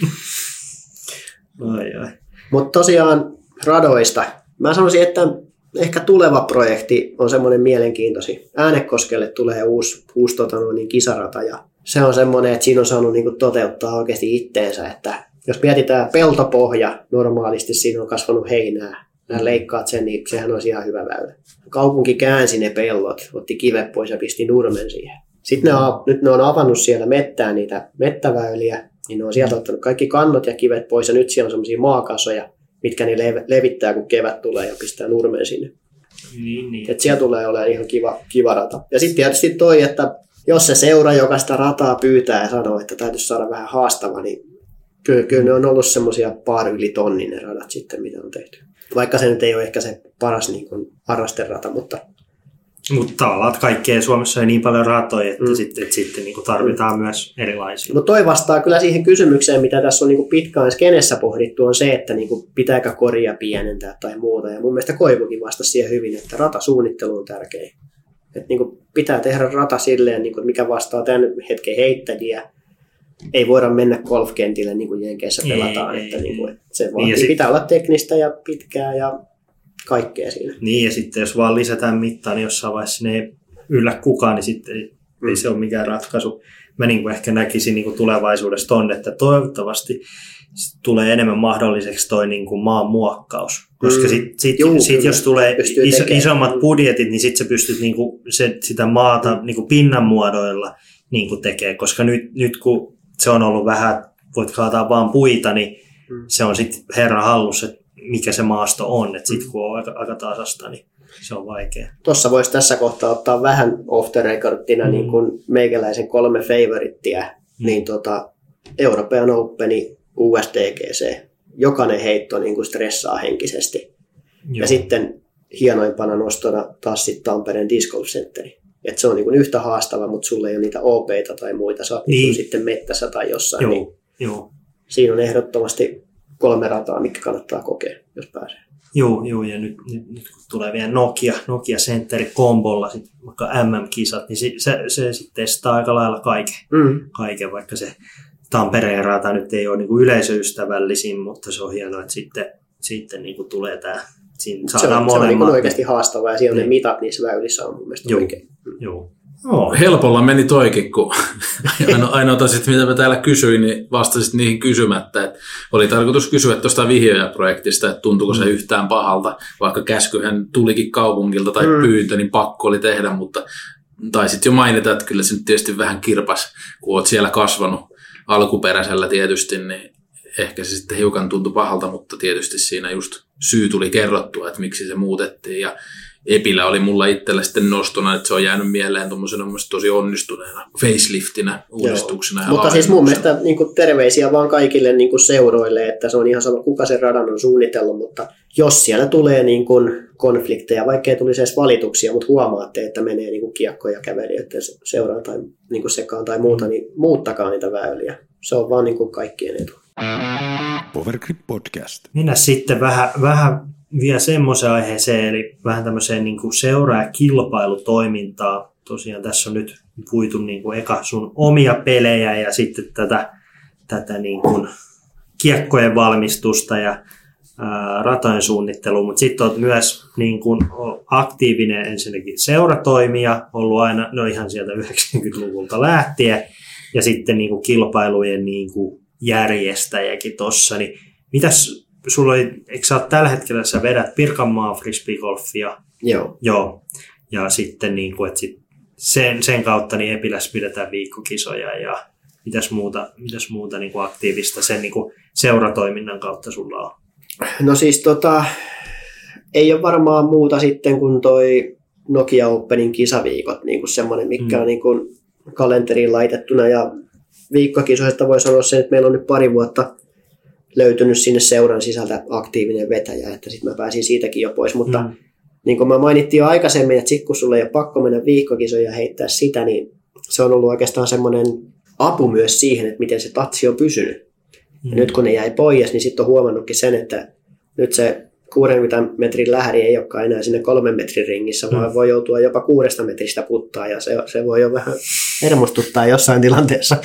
Mutta tosiaan radoista. Mä sanoisin, että ehkä tuleva projekti on semmoinen mielenkiintoisin. Äänekoskelle tulee uusi, uusi tota, niin kisarata, ja se on semmoinen, että siinä on saanut niin kuin, toteuttaa oikeasti itteensä. Että jos mietitään peltopohja, normaalisti siinä on kasvanut heinää, ja leikkaat sen, niin sehän olisi ihan hyvä väylä. Kaupunki käänsi ne pellot, otti kivet pois ja pisti nurmen siihen. Sitten ne on, nyt ne on avannut siellä mettään niitä mettäväyliä, niin ne on sieltä ottanut kaikki kannot ja kivet pois, ja nyt siellä on semmoisia maakasoja, mitkä ne levittää, kun kevät tulee ja pistää nurmen sinne. Niin, niin. Että siellä tulee olemaan ihan kiva, kiva rata. Ja sitten tietysti toi, että jos se seura, joka sitä rataa pyytää ja sanoo, että täytyisi saada vähän haastava, niin kyllä, kyllä ne on ollut semmoisia par yli tonnin ne radat sitten, mitä on tehty. Vaikka se nyt ei ole ehkä se paras niin kuin harrasterata, mutta... Mutta tavallaan kaikkea Suomessa ei niin paljon ratoja, että mm. sitten, että sitten niin kuin tarvitaan mm. myös erilaisia. No toi vastaa kyllä siihen kysymykseen, mitä tässä on niin kuin pitkään skenessä pohdittu, on se, että niin kuin pitääkö koria pienentää tai muuta. Ja mun mielestä Koivukin vastasi siihen hyvin, että ratasuunnittelu on tärkeä. Että niin kuin pitää tehdä rata silleen, niin kuin mikä vastaa tämän hetken heittäjiä. Ei voida mennä golfkentille niin kuin Jenkeissä pelataan. Ei, että ei, niin kuin, että se vaatii, niin pitää sit... olla teknistä ja pitkää ja... kaikkea siinä. Niin, ja sitten jos vaan lisätään mittaa, niin jossain vaiheessa ne ei yllä kukaan, niin sitten ei, mm. ei se ole mikään ratkaisu. Mä niin kuin ehkä näkisin niin kuin tulevaisuudessa ton, että toivottavasti tulee enemmän mahdolliseksi toi niin kuin maan muokkaus. Koska mm. sit, sit, Juu, sit, jos tulee iso, isommat budjetit, niin sitten sä pystyt niin kuin se, sitä maata mm. niin kuin pinnan muodoilla niin kuin tekee. Koska nyt, nyt kun se on ollut vähän, voit kaataa vaan puita, niin mm. se on sitten herran hallussa, mikä se maasto on, että sitten kun on aika, aika tasasta, niin se on vaikea. Tuossa voisi tässä kohtaa ottaa vähän off the recordina mm. niin kuin meikäläisen kolme favorittia, mm. niin tota, European Openi, U S D G C, jokainen heitto niin kuin stressaa henkisesti. Joo. Ja sitten hienoimpana nostona taas sitten Tampereen Disc Golf Centeri. Että se on niin kuin yhtä haastava, mutta sulla ei ole niitä O P:tä tai muita, sä oot niin. sitten mettässä tai jossain. Joo. Niin Joo. Siinä on ehdottomasti kolme rataa, mikä kannattaa kokea, jos pääsee. Joo, joo, ja nyt, nyt, nyt kun tulee vielä Nokia, Nokia Centeri kombolla, sit vaikka M M-kisat, niin se, se, se sitten testaa aika lailla kaiken, mm. kaiken, vaikka se Tampereen rata nyt ei ole niin kuin yleisöystävällisin, mutta se on hienoa, että sitten, sitten niin kuin tulee tämä, siinä saadaan se on, molemmat. Se on niin oikeasti haastavaa, ja siellä ne mitat niissä väylissä on mun mielestä joo, oikein. Joo. Oh. Helpolla meni toikin, kun ainoa sit, mitä mä täällä kysyin, niin vastasit niihin kysymättä. Että oli tarkoitus kysyä tuosta vihjoja-projektista, että tuntuuko se yhtään pahalta, vaikka käskyhän tulikin kaupungilta tai mm. pyyntö, niin pakko oli tehdä, mutta taisit jo mainita, että kyllä se nyt tietysti vähän kirpas, kun oot siellä kasvanut alkuperäisellä tietysti, niin ehkä se sitten hiukan tuntui pahalta, mutta tietysti siinä just syy tuli kerrottua, että miksi se muutettiin ja Epilä oli mulla itsellä sitten nostona, että se on jäänyt mieleen tuommoisena tosi onnistuneena faceliftinä, uudistuksena. Ja mutta siis mun mielestä niin kuin terveisiä vaan kaikille niin kuin seuroille, että se on ihan sama, kuka sen radan on suunnitellut, mutta jos siellä tulee niin kuin konflikteja, vaikkei tulisi edes valituksia, mutta huomaatte, että menee niin kuin kiekkoja kävelijöiden seuraan tai niin kuin sekaan tai muuta, niin muuttakaa niitä väyliä. Se on vaan niin kuin kaikkien etu. Powergrip Podcast. Mennään sitten vähän, vähän vielä semmoiseen aiheeseen, eli vähän tämmöiseen niin kuin seura- ja kilpailutoimintaa. Tosiaan tässä on nyt puitu niin kuin eka sun omia pelejä ja sitten tätä, tätä niin kuin kiekkojen valmistusta ja ää, ratojen suunnittelua, mutta sitten olet myös niin kuin aktiivinen ensinnäkin seuratoimija, ollut aina no ihan sieltä yhdeksänkymmentäluvulta lähtien, ja sitten niin kuin kilpailujen niin kuin järjestäjäkin tuossa, niin mitäs sulla oli, eikö sä oot tällä hetkellä, sä vedät Pirkanmaan frisbeegolfia? Joo. Joo. Ja sitten niin kuin, että sit sen, sen kautta niin Epilässä pidetään viikkokisoja ja mitäs muuta, mitäs muuta niin kuin aktiivista sen niin kuin seuratoiminnan kautta sulla on? No siis tota, ei ole varmaan muuta sitten kuin toi Nokia Openin kisaviikot, niin kuin semmoinen, mikä mm. on niin kuin kalenteriin laitettuna ja viikkokisoista voi sanoa sen, että meillä on nyt pari vuotta löytynyt sinne seuran sisältä aktiivinen vetäjä, että sitten mä pääsin siitäkin jo pois, mutta mm. niin kuin mä mainittiin jo aikaisemmin, että sitten kun sulla ei ole pakko mennä viikkokisoja ja heittää sitä, niin se on ollut oikeastaan semmoinen apu myös siihen, että miten se tatsi on pysynyt. Mm. Ja nyt kun ne jäi pois, niin sitten on huomannutkin sen, että nyt se kuudenkymmenen metrin lähäri ei olekaan enää sinne kolmen metrin ringissä, mm. vaan voi joutua jopa kuudesta metristä puttaa, ja se, se voi jo vähän hermostuttaa jossain tilanteessa.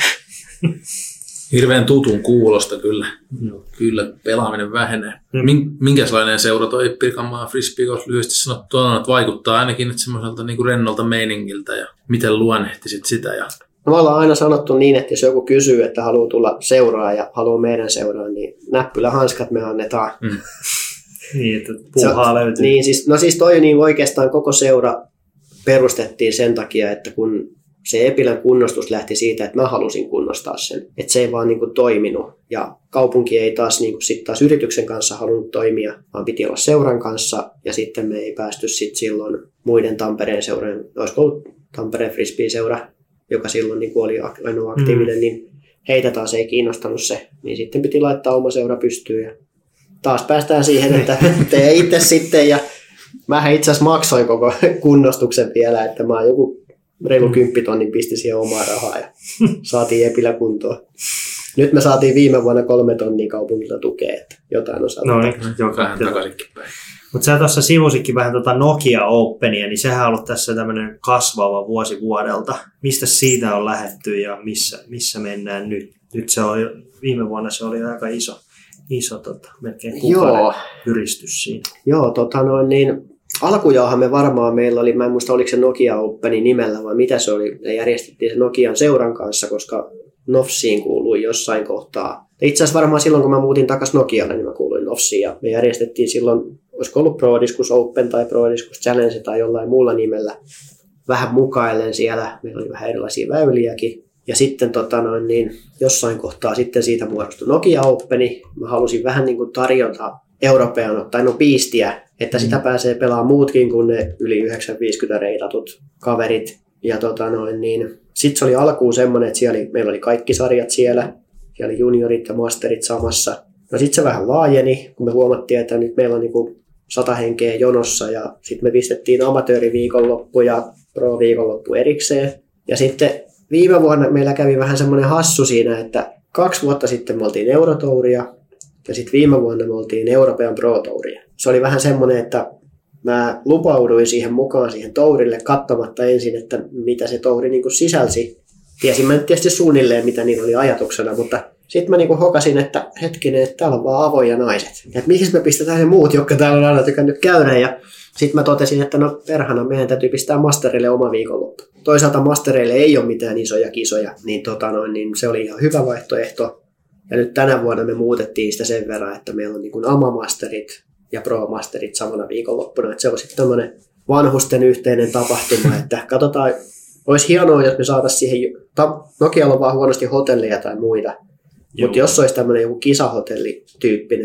Hirveän tutun kuulosta kyllä. No. Kyllä pelaaminen vähenee. Mm. Minkälainen seura toi Pirkanmaan frisbeegolf lyhyesti sanottuna, että vaikuttaa ainakin että semmoiselta niin kuin rennolta meiningiltä ja miten luonnehtisit sitä? Ja... No, me ollaan aina sanottu niin, että jos joku kysyy, että haluaa tulla seuraa ja haluaa meidän seuraan, niin näppylähanskat me annetaan. Mm. Niin, että puuhaa löytyy. Niin, siis, no siis toi niin oikeastaan koko seura perustettiin sen takia, että kun se Epilän kunnostus lähti siitä, että mä halusin kunnostaa sen. Että se ei vaan niin kuin toiminut. Ja kaupunki ei taas, niin kuin sit taas yrityksen kanssa halunnut toimia, vaan piti olla seuran kanssa. Ja sitten me ei päästy sit silloin muiden Tampereen seurojen, olisiko ollut Tampereen frisbee-seura, joka silloin niin kuin oli ainoa aktiivinen, mm. niin heitä taas ei kiinnostanut se. Niin sitten piti laittaa oma seura pystyyn. Ja taas päästään siihen, että tee itse sitten. Ja mähän itse asiassa maksoin koko kunnostuksen vielä, että mä oon joku reilu kymppitonnin pisti siihen omaa rahaa ja saatiin Epilä kuntoon. Nyt me saatiin viime vuonna kolme tonnia kaupungilta tukea, että jotain on saatu. No niin, vähän takaisinkin päin. Mutta sä tuossa sivusikin vähän tuota Nokia Openia, niin sehän on ollut tässä tämmöinen kasvava vuosi vuodelta. Mistä siitä on lähdetty ja missä, missä mennään nyt? Nyt se on jo, viime vuonna se oli aika iso, iso tota, melkein kuukauden yristys siinä. Joo, tota noin niin... Alkujaahan me varmaan meillä oli, mä en muista oliko se Nokia Openin nimellä vai mitä se oli, me järjestettiin se Nokian seuran kanssa, koska Nofsiin kuului jossain kohtaa. Itse asiassa varmaan silloin, kun mä muutin takaisin Nokialle, niin mä kuuluin Nofsiin ja me järjestettiin silloin, olisiko ollut Pro Discus Open tai Pro Discus Challenge tai jollain muulla nimellä vähän mukaillen siellä. Meillä oli vähän erilaisia väyliäkin. Ja sitten tota noin, niin jossain kohtaa sitten siitä muodostui Nokia Openi. Mä halusin vähän niin kuin tarjota European, tai no piistiä, että sitä pääsee pelaamaan muutkin kuin ne yli yhdeksänsataa reitatut kaverit. Ja tota noin, niin sitten se oli alkuun semmoinen, että siellä oli, meillä oli kaikki sarjat siellä. Siellä oli juniorit ja masterit samassa. No sitten se vähän laajeni, kun me huomattiin, että nyt meillä on niinku sata henkeä jonossa. Ja sitten me pistettiin amatööriviikonloppu ja pro-viikonloppu erikseen. Ja sitten viime vuonna meillä kävi vähän semmoinen hassu siinä, että kaksi vuotta sitten me oltiin Eurotouria. Ja sitten viime vuonna me oltiin European Pro Touria. Se oli vähän semmoinen, että mä lupauduin siihen mukaan siihen tourille katsomatta ensin, että mitä se touri niin kuin sisälsi. Tiesin mä nyt tietysti suunnilleen, mitä niillä oli ajatuksena, mutta sitten mä niin kuin hokasin, että hetkinen, että täällä on vaan avoja naiset. Että mihin me pistetään ne muut, jotka täällä on aina tykännyt käydä. Ja sitten mä totesin, että no perhana, meidän täytyy pistää masterille oma viikonloppu. Toisaalta mastereille ei ole mitään isoja kisoja, niin, tota noin, niin se oli ihan hyvä vaihtoehto. Ja nyt tänä vuonna me muutettiin sitä sen verran, että meillä on niin kuin Ama-masterit ja Pro-masterit samana viikonloppuna. Että se on sitten tämmöinen vanhusten yhteinen tapahtuma, että katsotaan, olisi hienoa, jos me saataisiin siihen, Nokialla on vaan huonosti hotelleja tai muita, mutta jos olisi tämmöinen joku kisahotellityyppinen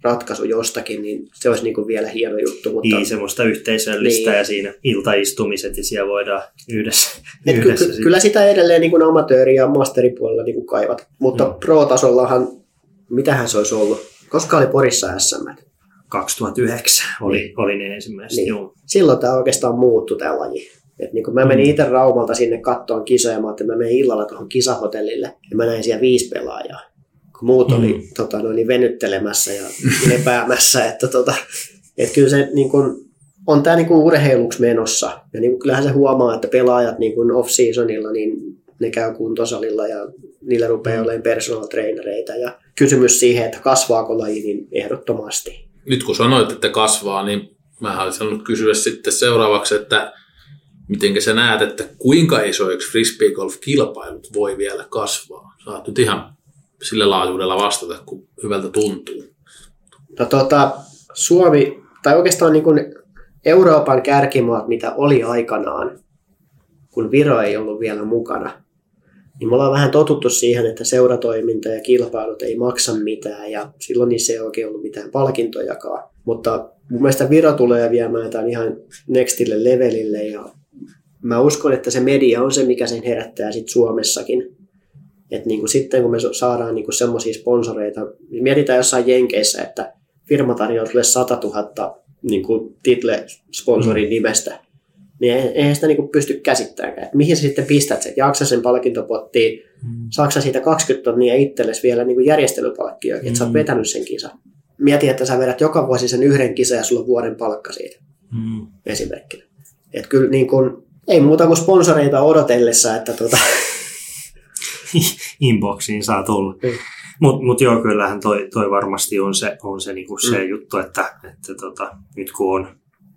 ratkaisu jostakin, niin se olisi niin kuin vielä hieno juttu. Mutta niin, semmoista yhteisöllistä niin. Ja siinä iltaistumiset ja siellä voidaan yhdessä. Et yhdessä ky- kyllä sitä edelleen niin kuin amatööri- ja masteripuolella niin kuin kaivat, mutta no. Pro-tasollahan, mitähän se olisi ollut? Koska oli Porissa S M? kaksituhattayhdeksän oli, niin. oli ne ensimmäiset. Niin. Joo. Silloin tämä oikeastaan muuttui tämä laji. Et niin kun mä menin itse Raumalta sinne kattoon kisoja, ja mä ajattelin, että mä menen illalla tuohon kisahotellille, ja mä näin siellä viisi pelaajaa. Kun muut oli mm. tota, noin venyttelemässä ja lepäämässä, että tota, et kyllä se niin kun, on tämä niin kun urheiluksi menossa. Ja niin kun, kyllähän se huomaa, että pelaajat niin kun off-seasonilla, niin ne käy kuntosalilla ja niillä rupeaa olemaan personal trainereita. Ja kysymys siihen, että kasvaako laji, niin ehdottomasti. Nyt kun sanoit, että kasvaa, niin mä olisin halunnut kysyä sitten seuraavaksi, että miten sä näet, että kuinka isoiksi frisbeegolf-kilpailut voi vielä kasvaa? Saat nyt ihan sillä laajuudella vastata, kun hyvältä tuntuu. No tota, Suomi, tai oikeastaan niin kuin Euroopan kärkimaat, mitä oli aikanaan, kun Viro ei ollut vielä mukana, niin me ollaan vähän totuttu siihen, että seuratoiminta ja kilpailut ei maksa mitään, ja silloin niissä ei oikein ollut mitään palkintojakaan. Mutta mun mielestä Viro tulee viemään tämän ihan nextille levelille, ja mä uskon, että se media on se, mikä sen herättää sit Suomessakin. Et niinku sitten kun me saadaan niinku semmoisia sponsoreita, niin mietitään jossain Jenkeissä, että firma tarjoaa sulle sata tuhatta niinku title-sponsorin nimestä, niin eihän sitä niinku pysty käsittämään. Et mihin sä sitten pistät sen? Jaksa sen palkintopottiin, mm. saaksa siitä kaksikymmentä tonnia itsellesi vielä niinku järjestelypalkkioikin, että mm. sä oot vetänyt sen kisan. Mieti, että sä vedät joka vuosi sen yhden kisan ja sulla on vuoden palkka siitä, mm. esimerkkinä. Et kyllä niin kun, ei muuta kuin sponsoreita odotellessa, että tota... inboxiin saa tulla. Mm. Mutta mut joo, kyllähän toi, toi varmasti on se, on se, niinku se mm. juttu, että, että tota, nyt kun on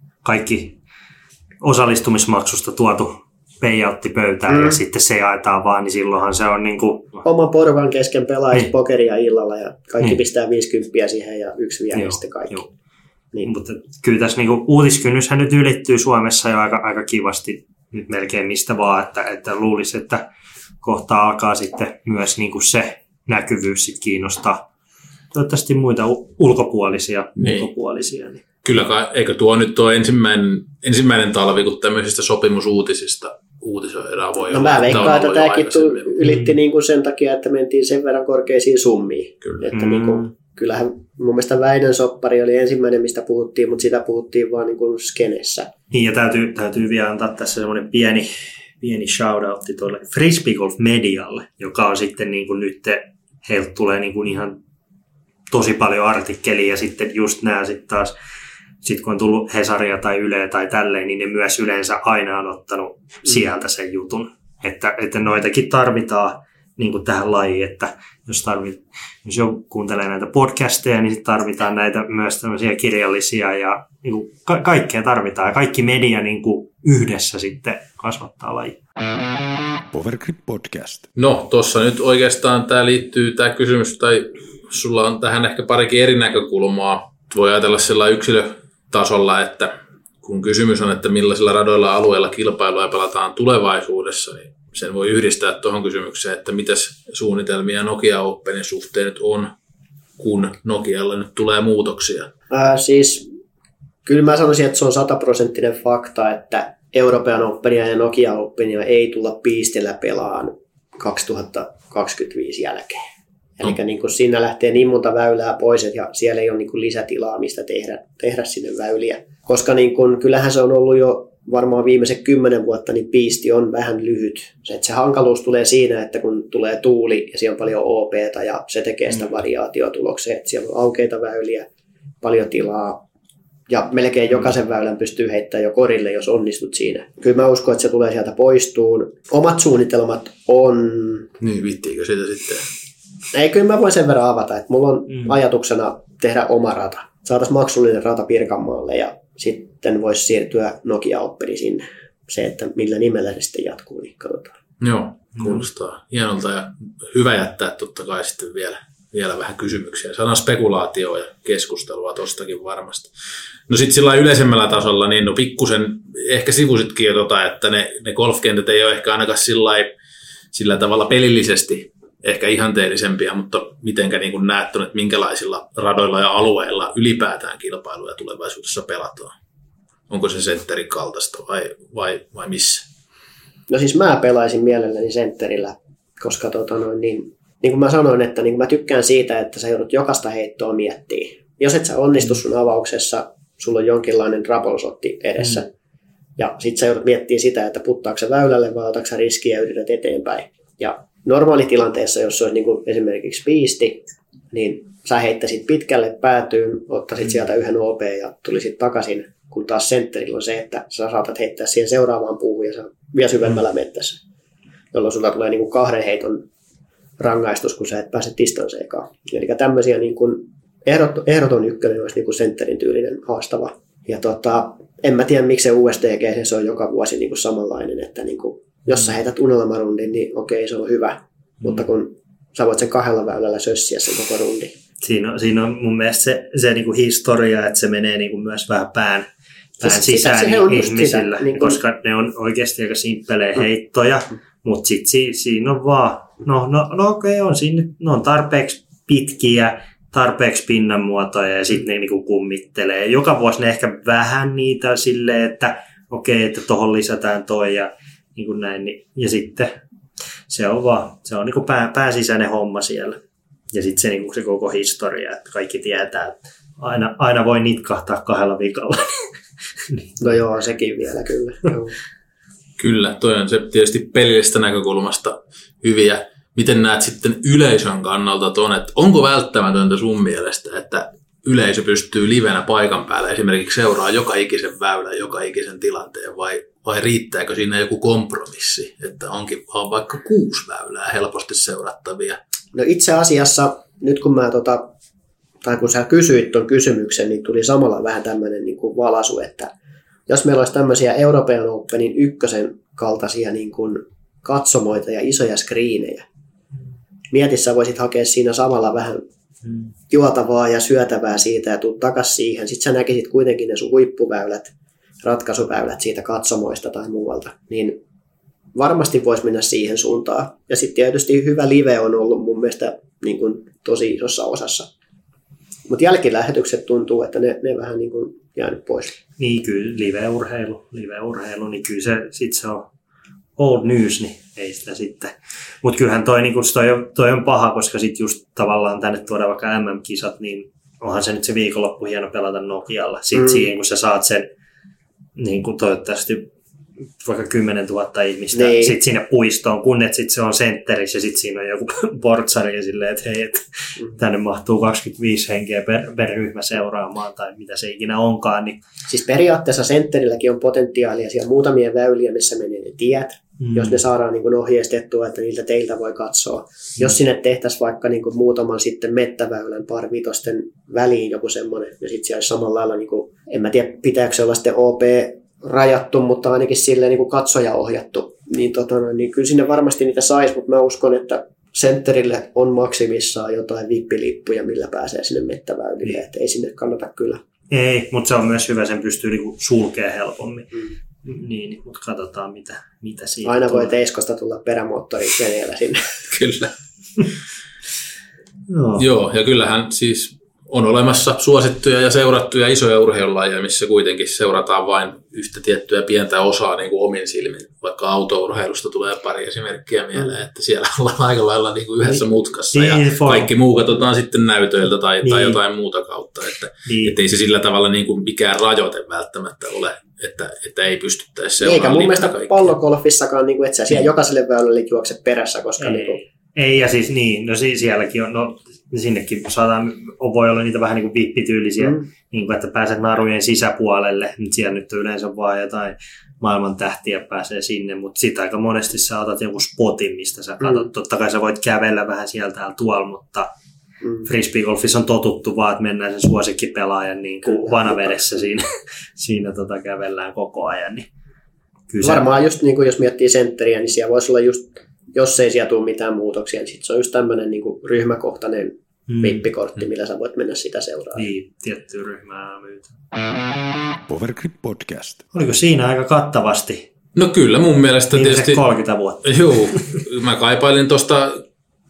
kaikki osallistumismaksusta tuotu payoutti pöytään mm. ja sitten se jaetaan vaan, niin silloinhan se on niinku... Oman porukan kesken pelaisi niin. pokeria illalla ja kaikki niin. pistää viisikymmentä siihen ja yksi vie ja sitten kaikki. Joo. Niin. Mutta kyllä tässä niinku uutiskynnyshän nyt ylittyy Suomessa jo aika, aika kivasti nyt melkein mistä vaan, että, että luulisi, että kohta alkaa sitten myös niinku se näkyvyys sit kiinnostaa toivottavasti muita ulkopuolisia. Niin. ulkopuolisia niin. Kyllä kai, eikö tuo nyt tuo ensimmäinen, ensimmäinen talvi, kun tämmöisistä sopimusuutisista uutisoidaan voi no olla. Mä veikkaan, että tämäkin ylitti mm. niin kuin sen takia, että mentiin sen verran korkeisiin summiin. Kyllä. Että mm. niin kuin, kyllähän mun mielestä Väinön soppari oli ensimmäinen, mistä puhuttiin, mutta sitä puhuttiin vaan niin kuin skenessä. Niin ja täytyy, täytyy vielä antaa tässä semmoinen pieni, pieni shoutoutti tuolle Frisbeegolf Medialle, joka on sitten niin kuin nyt, heiltä tulee niin kuin ihan tosi paljon artikkelia ja sitten just nämä sitten taas, sitten kun on tullut Hesaria tai Yleä tai tälleen, niin ne myös yleensä aina on ottanut sieltä sen jutun. Että, että noitakin tarvitaan niin kuin tähän lajiin, että jos, tarvit, jos joku kuuntelee näitä podcasteja, niin sitten tarvitaan näitä myös tämmöisiä kirjallisia ja niin kuin ka- kaikkea tarvitaan. Ja kaikki media niin kuin yhdessä sitten kasvattaa lajia. Powergrip Podcast. No, tuossa nyt oikeastaan tämä liittyy, tämä kysymys, tai sulla on tähän ehkä parikin eri näkökulmaa. Voi ajatella sillä yksilötasolla, että kun kysymys on, että millaisilla radoilla alueilla kilpailua pelataan tulevaisuudessa, niin sen voi yhdistää tuohon kysymykseen, että mitäs suunnitelmia Nokia Openin suhteen nyt on, kun Nokialla nyt tulee muutoksia? Ää, siis kyllä mä sanoisin, että se on sataprosenttinen fakta, että European Openia ja Nokia Openia ei tulla piistellä pelaan kaksituhattakaksikymmentäviisi jälkeen. Eli no. niin siinä lähtee niin monta väylää pois, ja siellä ei ole niin lisätilaa, mistä tehdä, tehdä sinne väyliä. Koska niin kun, kyllähän se on ollut jo varmaan viimeiset kymmenen vuotta, niin piisti on vähän lyhyt. Se, että se hankaluus tulee siinä, että kun tulee tuuli ja siellä on paljon O P:tä ja se tekee sitä variaatiotulokseen, että siellä on aukeita väyliä, paljon tilaa ja melkein jokaisen väylän pystyy heittämään jo korille, jos onnistut siinä. Kyllä mä uskon, että se tulee sieltä poistuun. Omat suunnitelmat on... Niin, vittiinkö siitä sitten? Ei, kyllä mä voin sen verran avata, että mulla on mm. ajatuksena tehdä oma rata. Saataisiin maksullinen rata Pirkanmaalle ja sitten voisi siirtyä Nokia Openi sinne. Se, että millä nimellä se sitten jatkuu, niin katsotaan. Joo, kuulostaa mm. hienolta ja hyvä jättää totta kai sitten vielä, vielä vähän kysymyksiä. Saadaan spekulaatioa ja keskustelua tostakin varmasti. No sitten sillä yleisemmällä tasolla, niin no pikkusen ehkä sivusitkin jo tota, että ne, ne golfkentät ei ole ehkä ainakaan sillai, sillä tavalla pelillisesti ehkä ihanteellisempia, mutta mitenkä niin kuin näet, että minkälaisilla radoilla ja alueilla ylipäätään kilpailuja tulevaisuudessa pelataan? Onko se sentterin kaltaista vai, vai, vai missä? No siis mä pelaisin mielelläni sentterillä, koska tota noin, niin, niin kuin mä sanoin, että niin kuin mä tykkään siitä, että sä joudut jokaista heittoa miettimään. Jos et sä onnistu sun avauksessa, sulla on jonkinlainen trouble-shotti edessä. Mm. Ja sit sä joudut miettimään sitä, että puttaako sä väylälle vai otatko sä riskiä ja yrität eteenpäin. Ja normaalitilanteessa, jos se olisi niin kuin esimerkiksi piisti, niin sä heittäisit pitkälle päätyyn, ottaisit mm. sieltä yhden O P ja tulisit takaisin. Kun taas sentterillä on se, että sä saatat heittää siihen seuraavaan puuhun ja sä vielä syvemmällä mettässä, jolloin sulla tulee niin kuin kahden heiton rangaistus, kun sä et pääse distanseekaan. Eli tämmöisiä niin kuin ehdot, ehdoton ykkönen olisi niin kuin sentterin tyylinen haastava. Ja tota, en mä tiedä, miksi se U S D G se on joka vuosi niin kuin samanlainen, että niin kuin, jos sä heität unelmarundin, niin okei, se on hyvä, mm. mutta kun sä voit sen kahdella väylällä sössiä sen koko rundin. Siinä on, siinä on mun mielestä se, se niin kuin historia, että se menee niin kuin myös vähän pään, pään siis sisään sitä, niin ihmisillä, sitä, niin kuin... koska ne on oikeasti aika simppelejä mm. heittoja, mm. mutta sitten si, siinä on vaan, no, no, no okei, on siinä, ne on tarpeeksi pitkiä, tarpeeksi pinnanmuotoja ja sitten ne niin kuin kummittelee. Joka vuosi ne ehkä vähän niitä silleen, että okei, että tuohon lisätään toi ja niin kuin näin, niin, ja sitten se on vaan, se on niin kuin pää, pääsisäinen homma siellä. Ja sitten se, niin se koko historia, että kaikki tietää, että aina, aina voi nitkahtaa kahdella viikolla. No joo, sekin vielä kyllä. Kyllä, toi on se tietysti pelillisestä näkökulmasta hyviä. Miten näet sitten yleisön kannalta tuon, että onko välttämätöntä sun mielestä, että yleisö pystyy livenä paikan päällä esimerkiksi seuraa joka ikisen väylän, joka ikisen tilanteen, vai, vai riittääkö siinä joku kompromissi, että onkin on vaikka kuusi väylää helposti seurattavia? No itse asiassa, nyt kun mä tota, tai kun sä kysyit tuon kysymyksen, niin tuli samalla vähän tämmöinen niin kuin valaisu, että jos meillä olisi tämmöisiä European Openin ykkösen kaltaisia niin kuin katsomoita ja isoja skriinejä, mieti sä voisit hakea siinä samalla vähän juotavaa ja syötävää siitä ja tuut takas siihen. Sitten sä näkisit kuitenkin ne sun huippuväylät, ratkaisuväylät siitä katsomoista tai muualta, niin varmasti voisi mennä siihen suuntaan. Ja sitten tietysti hyvä live on ollut mun mielestä niin kuin tosi isossa osassa. Mutta jälkilähetykset tuntuu, että ne, ne vähän niin kuin jäänyt pois. Niin kyllä, live-urheilu, live-urheilu, niin kyllä se, sit se on old news, niin ei sitä sitten. Mutta kyllähän toi, niin toi, on, toi on paha, koska sitten just tavallaan tänne tuodaan vaikka M M-kisat, niin onhan se nyt se viikonloppu hieno pelata Nokialla. Sitten mm. siihen, kun sä saat sen niin kuin toivottavasti vaikka kymmenen tuhatta ihmistä niin. Sitten sinne puistoon, kun et sitten se on sentterissä ja sitten siinä on joku portsari ja silleen, että hei, et tänne mahtuu kaksikymmentäviisi henkeä per, per ryhmä seuraamaan tai mitä se ikinä onkaan. Niin. Siis periaatteessa sentterilläkin on potentiaalia siellä muutamia väyliä, missä menee ne tiet, mm. jos ne saadaan niin kuin ohjeistettua, että niiltä teiltä voi katsoa. Mm. Jos sinne tehtäisiin vaikka niin kuin muutaman sitten mettäväylän par vitosten väliin joku semmoinen, ja sitten siellä samalla lailla, niin kuin, en mä tiedä pitääkö se olla sitten O P rajattu, mutta ainakin silleen niin kuin katsoja ohjattu, niin, tota, no, niin kyllä sinne varmasti niitä saisi, mutta mä uskon, että sentterille on maksimissaan jotain vippilippuja, millä pääsee sinne mettäväylille, mm. että ei sinne kannata kyllä. Ei, mutta se on myös hyvä, sen pystyy niinku sulkemaan helpommin. Mm. Niin, mutta katsotaan mitä, mitä siitä aina tulee. voi Teiskosta tulla perämoottori veneellä sinne. Kyllä. no. Joo, ja kyllähän siis on olemassa suosittuja ja seurattuja isoja urheilulajeja, missä kuitenkin seurataan vain yhtä tiettyä pientä osaa niin kuin omin silmin. Vaikka autourheilusta tulee pari esimerkkiä mieleen, että siellä ollaan aika lailla niin kuin yhdessä mutkassa niin, ja kaikki muu katsotaan sitten näytöiltä tai, niin. tai jotain muuta kautta. Että niin. et ei se sillä tavalla niin kuin mikään rajoite välttämättä ole, että, että ei pystyttäisi seuraamaan. Eikä mun mielestä pallogolfissakaan, niin kuin, että sä siellä jokaiselle väylälle juokse perässä, koska... Ei, niin kuin... ei ja siis niin, no sielläkin on... No, sinnekin saadaan, voi olla niitä vähän niin kuin vippityylisiä, mm. niin kuin, että pääset narujen sisäpuolelle, mutta siellä nyt on yleensä vaan jotain maailman tähtiä pääsee sinne, mutta sitten aika monesti sä otat jonkun spotin, mistä sä katsot. Mm. Totta kai sä voit kävellä vähän sieltä ja tuolla, mutta mm. frisbeegolfissa on totuttu vaan, että mennään sen suosikkipelaajan niin kuin vanavedessä siinä, siinä tota, kävellään koko ajan. Niin varmaan just niin kuin jos miettii sentteriä, niin siellä voisi olla just jos ei siellä tule mitään muutoksia, niin sitten se on just tämmöinen niin kuin ryhmäkohtainen mm. vippikortti, millä sä voit mennä sitä seuraamaan. Niin, tiettyä ryhmää myytä. Powergrip Podcast. Oliko siinä aika kattavasti? No kyllä, mun mielestä viimeiset tietysti... kolmekymmentä vuotta. Joo, mä kaipailin tuosta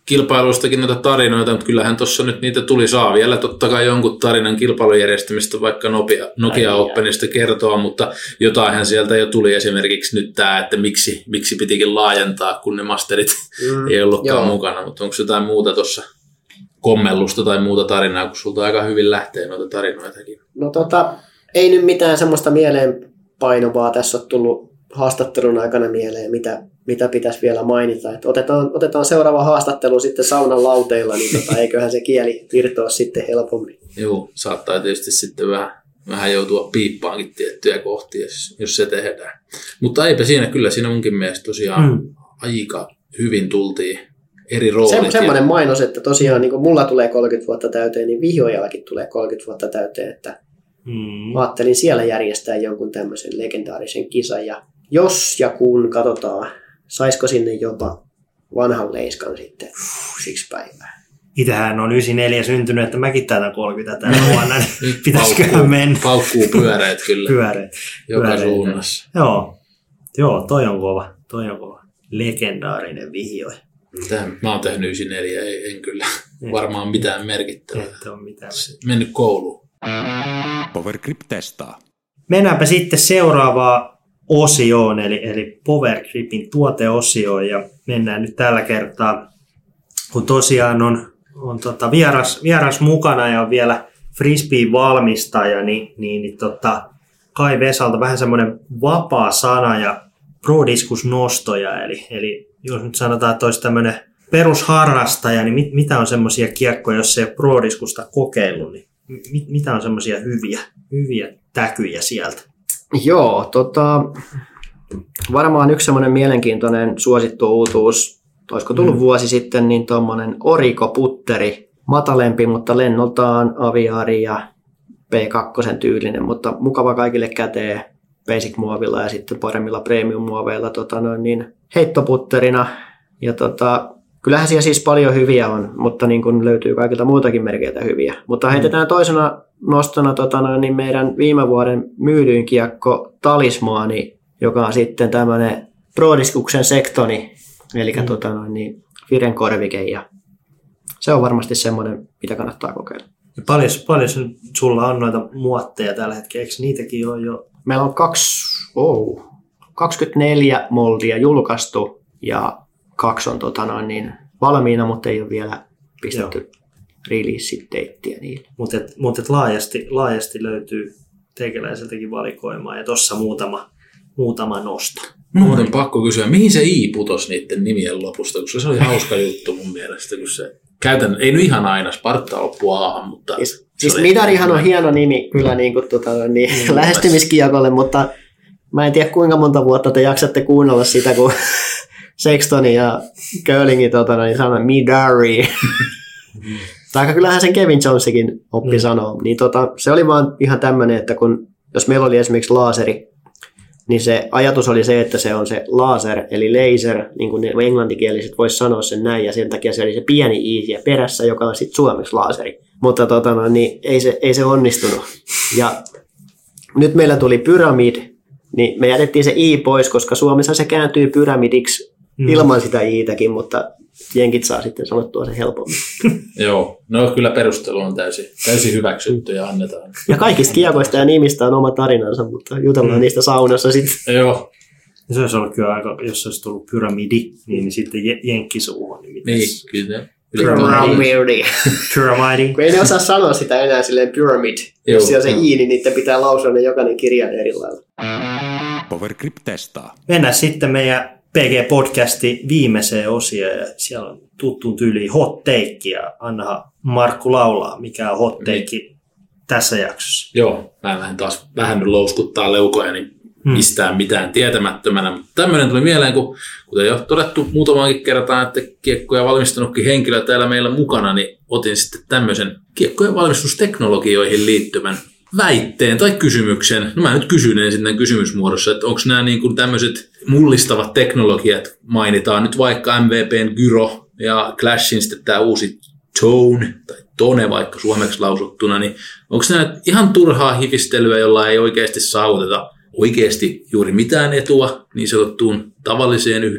kilpailuistakin noita tarinoita, mutta kyllähän tuossa nyt niitä tuli. Saa vielä totta kai jonkun tarinan kilpailujärjestämistä vaikka Nokia, Nokia Openista kertoa, mutta jotainhan sieltä jo tuli esimerkiksi nyt tämä, että miksi, miksi pitikin laajentaa, kun ne masterit mm, ei ollutkaan joo. mukana, mutta onko jotain muuta tuossa kommellusta tai muuta tarinaa, kun sulta aika hyvin lähtee noita tarinoitakin? No tota, ei nyt mitään semmoista mieleenpainuvaa tässä ole tullut haastattelun aikana mieleen, mitä, mitä pitäisi vielä mainita. Että otetaan, otetaan seuraava haastattelu sitten saunan lauteilla, niin tota, eiköhän se kieli virtoa sitten helpommin. Joo, saattaa tietysti sitten vähän, vähän joutua piippaankin tiettyjä kohtia, jos, jos se tehdään. Mutta eipä siinä, kyllä siinä munkin mielestä tosiaan mm. aika hyvin tultiin eri roolit. Se, semmoinen mainos, että tosiaan niin kun mulla tulee kolmekymmentä vuotta täyteen, niin vihjojallakin tulee kolmekymmentä vuotta täyteen, että mm. ajattelin siellä järjestää jonkun tämmöisen legendaarisen kisan, ja jos ja kun katsotaan, saisiko sinne jopa vanhan leiskan sitten siksi päivää. Itähän on yhdeksänkymmentäneljä syntynyt, että mäkin täytän kolmekymmentä tänä vuonna, niin pitäisiköhän mennä. Paukkuu pyöreät kyllä. Pyöreät. Joka pyöreät. suunnassa. Joo. Joo, toi on kova. Toi on kova. Legendaarinen vihjoi. Tähän, mä oon tehnyt yhdeksänkymmentäneljä, en, en kyllä en. varmaan mitään merkittävää. Ette ole mitään. Mennyt kouluun. Powergrip testaa. Mennäänpä sitten seuraavaan osioon, eli, eli Powergripin tuoteosioon, ja mennään nyt tällä kertaa, kun tosiaan on, on tota vieras, vieras mukana ja on vielä frisbee-valmistaja, niin, niin, niin tota, Kai Vesalta vähän semmoinen vapaa sana ja pro-diskusnostoja, eli, eli jos nyt sanotaan, että olisi tämmöinen perusharrastaja, niin mit, mitä on semmoisia kiekkoja, jos ei ole pro-diskusta kokeillut, niin mit, mitä on semmoisia hyviä, hyviä täkyjä sieltä? Joo, tota, varmaan yksi semmoinen mielenkiintoinen suosittu uutuus, olisiko tullut mm. vuosi sitten, niin tuommoinen Oriko-putteri, matalempi, mutta lennoltaan aviaari ja P kaksi tyylinen, mutta mukava kaikille käteen basic-muovilla ja sitten paremmilla premium-muoveilla tota noin, niin heittoputterina. Ja tota, kyllähän siellä siis paljon hyviä on, mutta niin kun löytyy kaikilta muutakin merkeitä hyviä. Mutta heitetään toisena nostona tota noin, niin meidän viime vuoden myydyin kiekko Talismaani, joka on sitten tämmöinen Pro-diskuksen sektoni, eli mm. tota noin, niin Firen korvike. Ja se on varmasti semmoinen, mitä kannattaa kokeilla. Paljon, paljon sulla on noita muotteja tällä hetkellä, eikö niitäkin ole jo? Meillä on kaksi, oh, kaksikymmentäneljä moldia julkaistu ja kaksi on tota noin, niin valmiina, mutta ei ole vielä pistetty release-deittiä niille. Mutta et, mut et laajasti, laajasti löytyy teikäläiseltäkin valikoimaa ja tuossa muutama, muutama nosto. Muuten mm. pakko kysyä, mihin se I putosi niiden nimien lopusta, koska se oli hauska juttu mun mielestä, kun se käytän, ei nyt ihan aina Sparta loppu A:han, mutta... Siis, siis Midarihan on hieno nimi kyllä niin kuin, tota, niin, mm, lähestymiskiekolle, mutta mä en tiedä kuinka monta vuotta te jaksatte kuunnella sitä, kun Sextoni ja Curlingin tota, niin sanoo Midari. Tai kyllähän sen Kevin Jonesikin oppi mm. sanoa. Niin, tota, se oli vaan ihan tämmöinen, että kun, jos meillä oli esimerkiksi laaseri, niin se ajatus oli se, että se on se laser, eli laser, niin kuin ne englantikieliset vois sanoa sen näin, ja sen takia se oli se pieni i siellä perässä, joka on sitten suomeksi laaseri. Mutta tota, no, niin ei, se, ei se onnistunut. Ja nyt meillä tuli pyramid, niin me jätettiin se i pois, koska Suomessa se kääntyy pyramidiksi mm. ilman sitä itäkin, mutta jenkit saa sitten sanottua sen helpommin. Joo, no kyllä perustelu on täysin, täysin hyväksytty ja annetaan. Ja kaikista kiekoista ja nimistä on oma tarinansa, mutta jutellaan mm. niistä saunassa sitten. Joo. Ja se olisi ollut kyllä aika, jos olisi tullut pyramidi, niin sitten jenkkisuuhun. Niin, niin kyllä. Pyramidi. Pyramidi. Kun ei ne osaa sanoa sitä enää silleen pyramid. Joo, jos siellä on se i, niin niiden pitää lausua ne jokainen kirjan eri lailla. Powergrip testaa. Mennään sitten meidän P G-podcastin viimeiseen osioon, ja siellä on tuttuun tyyliin hot take, ja anna Markku laulaa, mikä on hot take niin. tässä jaksossa. Joo, mä lähden taas vähän nyt louskuttaa leukoja, niin hmm. mistään mitään tietämättömänä. Mutta tämmöinen tuli mieleen, kun kuten jo todettu muutamaankin kertaan, että kiekkoja valmistunutkin henkilö täällä meillä mukana, niin otin sitten tämmöisen kiekkojen valmistusteknologioihin liittyvän väitteen tai kysymyksen. No mä nyt kysyn ensin tämän kysymysmuodossa, että onko nämä niin kuin tämmöiset mullistavat teknologiat, mainitaan nyt vaikka M V P:n Gyro ja Clashin sitten tämä uusi Tone tai Tone vaikka suomeksi lausuttuna, niin onko nämä ihan turhaa hifistelyä, jolla ei oikeasti saavuteta oikeasti juuri mitään etua niin sanottuun tavalliseen yhden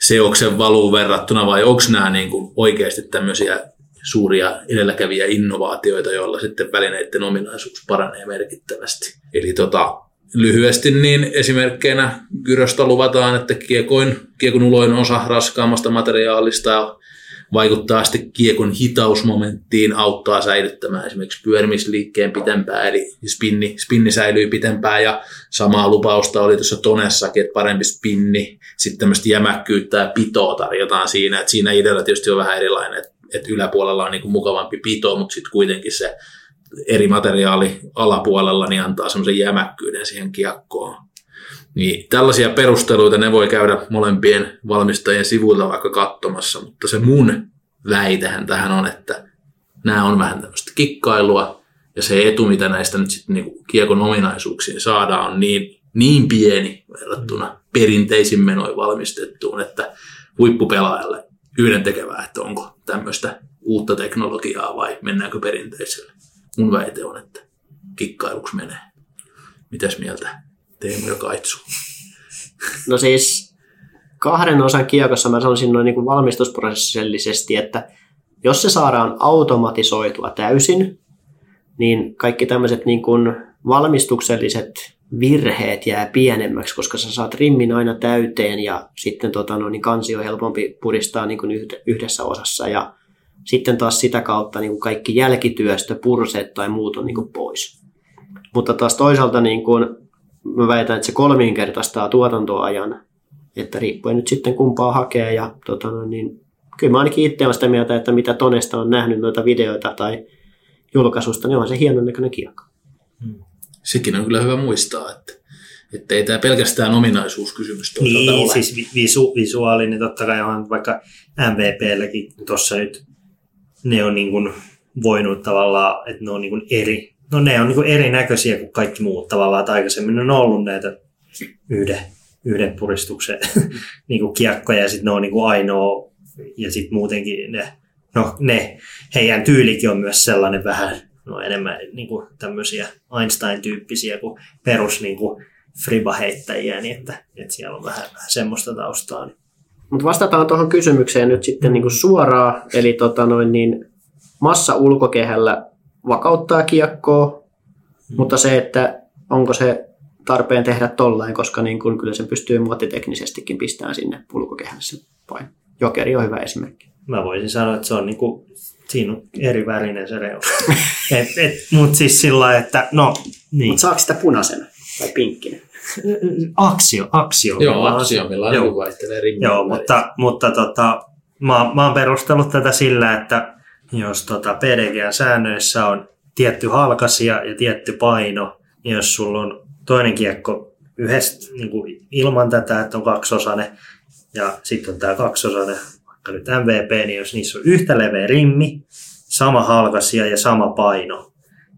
seoksen valuun verrattuna, vai onko nämä niin kuin oikeasti tämmöisiä suuria edelläkäviä innovaatioita, joilla sitten välineiden ominaisuus paranee merkittävästi. Eli tota, lyhyesti niin esimerkkeinä Gyröstä luvataan, että kiekoin, kiekon uloin osa raskaammasta materiaalista vaikuttaa sitten kiekon hitausmomenttiin, auttaa säilyttämään esimerkiksi pyörimisliikkeen pitempään, eli spinni, spinni säilyy pitempään, ja samaa lupausta oli tuossa Tonessakin, että parempi spinni, sitten tämmöistä jämäkkyyttä ja pitoa tarjotaan siinä, että siinä idealla tietysti on vähän erilainen, että, että yläpuolella on niin kuin mukavampi pito, mutta sitten kuitenkin se eri materiaali alapuolella niin antaa semmoisen jämäkkyyden siihen kiekkoon. Niin tällaisia perusteluita ne voi käydä molempien valmistajien sivuilta vaikka katsomassa, mutta se mun väitehän tähän on, että nämä on vähän tämmöistä kikkailua, ja se etu, mitä näistä nyt sitten niinku kiekon ominaisuuksiin saadaan, on niin, niin pieni verrattuna perinteisin menoin valmistettuun, että huippupelaajalle yhdentekevää, että onko tämmöistä uutta teknologiaa vai mennäänkö perinteiselle. Mun väite on, että kikkailuksi menee. Mitäs mieltä Teemu ja Kaitsu? No siis kahden osan kiekossa mä sanoisin noin niin kuin valmistusprosessillisesti, että jos se saadaan automatisoitua täysin, niin kaikki tämmöiset niin kuin valmistukselliset virheet jää pienemmäksi, koska sä saat rimmin aina täyteen ja sitten tota, no, niin kansi on helpompi puristaa niin kuin yhdessä osassa ja sitten taas sitä kautta niin kuin kaikki jälkityöstö, purseet tai muut on niin kuin pois. Mutta taas toisaalta niin kuin mä väitän, että se kolminkertaistaa tuotantoajan, että riippuen nyt sitten kumpaa hakee. Ja, tota, no, niin, kyllä mä ainakin itse olen sitä mieltä, että mitä Tonesta on nähnyt noita videoita tai julkaisusta, niin on se hienon näköinen kiekko. Sekin on kyllä hyvä muistaa, että, että ei tämä pelkästään ominaisuuskysymys toisaalta niin, ole. Siis visu, visuaalinen totta kai on vaikka M V P:lläkin tuossa nyt ne on niin kuin voinut tavallaan, että ne on niin kuin eri. No ne on niin kuin erinäköisiä kuin kaikki muut tavallaan, että aikaisemmin on ollut näitä yhden, yhden puristuksen niin kuin kiekkoja ja sitten ne on niin kuin ainoa ja sitten muutenkin ne, no ne, heidän tyylikin on myös sellainen vähän no enemmän niin kuin tämmöisiä Einstein-tyyppisiä kuin perus niin kuin fribaheittäjiä, niin että, että siellä on vähän, vähän semmoista taustaa. Niin. Mutta vastataan tuohon kysymykseen nyt sitten niin kuin suoraan, eli tota noin, niin massa ulkokehällä vakauttaa kiekkoa, hmm. mutta se, että onko se tarpeen tehdä tollain, koska niin kun kyllä se pystyy muotiteknisestikin pistämään sinne ulkokehälle se paino. Jokeri on hyvä esimerkki. Mä voisin sanoa, että se on niinku, siinä on eri värinen se reuna. Mutta siis sillä lailla, että no niin. Mutta saako sitä punaisena tai pinkkinen? Aksio, aksio. Joo, aksio, millä on vaihtelee rinnin. Joo, mutta, mutta tota, mä, mä oon perustellut tätä sillä, että jos tota P D G-säännöissä on tietty halkaisija ja tietty paino, niin jos sulla on toinen kiekko yhdessä niin kuin ilman tätä, että on kaksiosainen, ja sitten on tämä kaksiosainen, vaikka nyt M V P, niin jos niissä on yhtä leveä rimmi, sama halkaisija ja sama paino,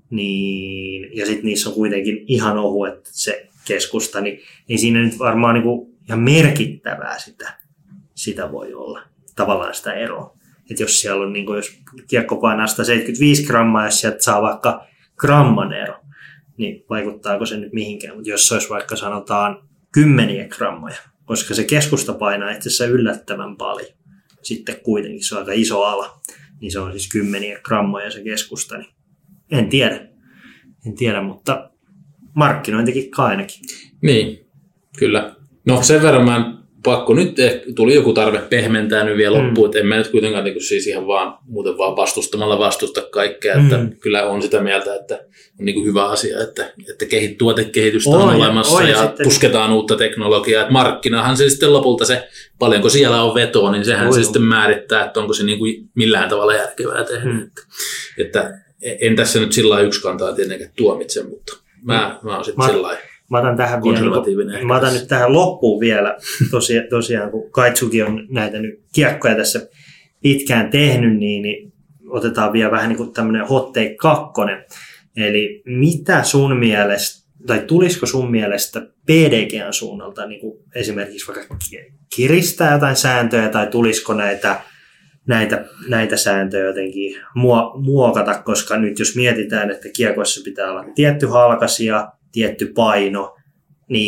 niin, ja sitten niissä on kuitenkin ihan ohuet se keskusta, niin, niin siinä nyt varmaan niin kuin ihan merkittävää sitä, sitä voi olla, tavallaan sitä eroa. Että jos siellä on, niin kuin, jos kiekko painaa sata seitsemänkymmentäviisi grammaa, jos sieltä saa vaikka gramman ero, niin vaikuttaako se nyt mihinkään. Mutta jos se olisi vaikka sanotaan kymmeniä grammoja, koska se keskusta painaa itse asiassa yllättävän paljon. Sitten kuitenkin se on aika iso ala, niin se on siis kymmeniä grammoja se keskusta. Niin en tiedä, en tiedä, mutta markkinointikikka ainakin. Niin, kyllä. No sen verran mä pakko nyt tuli joku tarve pehmentää nyt vielä loppuun, mm. että en mä nyt kuitenkaan niin siis ihan vaan muuten vaan vastustamalla vastusta kaikkea, että mm. kyllä on sitä mieltä, että on niin hyvä asia, että, että kehit, tuotekehitystä on, on olemassa on, ja, ja pusketaan uutta teknologiaa, että markkinahan se sitten lopulta se, paljonko siellä on vetoa, niin sehän Oi, se sitten määrittää, että onko se niin kuin millään tavalla järkevää tehdä. Mm. Että, että en tässä nyt sillä lailla yksi kantaa tietenkään tuomitse, mutta mä, mä oon sitten sillä lailla. Mä otan, tähän vielä, mä otan nyt tähän loppuun vielä, tosiaan, tosiaan kun Kaitsuki on näitä nyt kiekkoja tässä pitkään tehnyt, niin, niin otetaan vielä vähän niin kuin tämmöinen hot take kakkonen. Eli mitä sun mielestä, tai tulisiko sun mielestä P D G:n suunnalta niin kuin esimerkiksi vaikka kiristää jotain sääntöjä, tai tulisiko näitä, näitä, näitä sääntöjä jotenkin muokata, koska nyt jos mietitään, että kiekoissa pitää olla tietty halkaisija, tietty paino, niin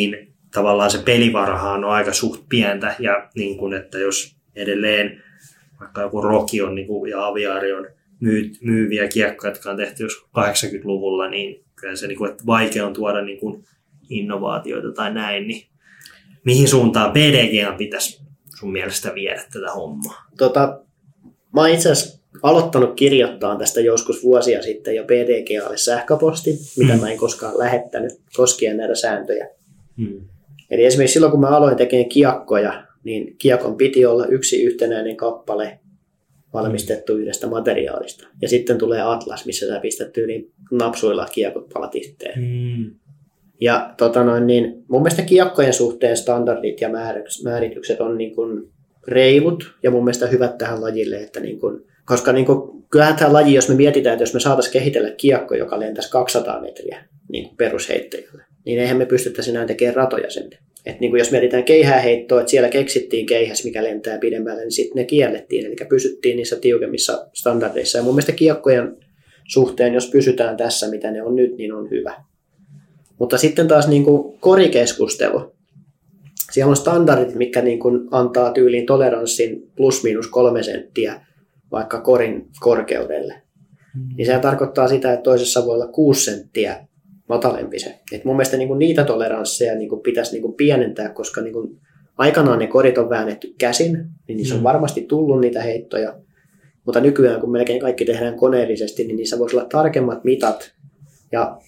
tavallaan se pelivarahan on aika suht pientä ja niin kuin, että jos edelleen vaikka joku Roki on niin kuin, ja Aviari on myy, myyviä kiekkoja, jotka on tehty jos kahdeksankymmentäluvulla, niin kyllä se niin kuin, että vaikea on tuoda niin kuin innovaatioita tai näin, niin mihin suuntaan P D G pitäisi sun mielestä viedä tätä hommaa? Tota, mä oon itse asiassa aloittanut kirjoittaa tästä joskus vuosia sitten jo P D G:lle sähköpostin, mitä hmm. mä en koskaan lähettänyt koskien näitä sääntöjä. Hmm. Eli esimerkiksi silloin, kun mä aloin tekemään kiekkoja, niin kiekon piti olla yksi yhtenäinen kappale valmistettu hmm. yhdestä materiaalista. Ja sitten tulee Atlas, missä sä pistät tyyliin napsuilla kiekot palat yhteen. Hmm. Ja tota noin, niin mun mielestä kiekkojen suhteen standardit ja määritykset on niin kuin reilut ja mun mielestä hyvät tähän lajille, että niin kuin, koska niin kuin, kyllähän tämä laji, jos me mietitään, että jos me saataisiin kehitellä kiekko, joka lentäisi kaksisataa metriä niin kuin perusheittäjälle, niin eihän me pystyttäisi enää tekemään ratoja sen. Että niin kuin jos mietitään keihääheittoa, että siellä keksittiin keihäs, mikä lentää pidemmälle, niin sitten ne kiellettiin, eli pysyttiin niissä tiukemmissa standardeissa. Ja mun mielestä kiekkojen suhteen, jos pysytään tässä, mitä ne on nyt, niin on hyvä. Mutta sitten taas niin kuin korikeskustelu. Siellä on standardit, mitkä niin kuin antaa tyyliin toleranssin plus miinus kolme senttiä vaikka korin korkeudelle. Mm. Niin se tarkoittaa sitä, että toisessa voi olla kuusi senttiä matalempi se. Et mun mielestä niin kuin niitä toleransseja niin kuin pitäisi niin kuin pienentää, koska niin kuin aikanaan ne korit on väännetty käsin, niin niissä on varmasti tullut niitä heittoja. Mutta nykyään, kun melkein kaikki tehdään koneellisesti, niin niissä voisi olla tarkemmat mitat. Ja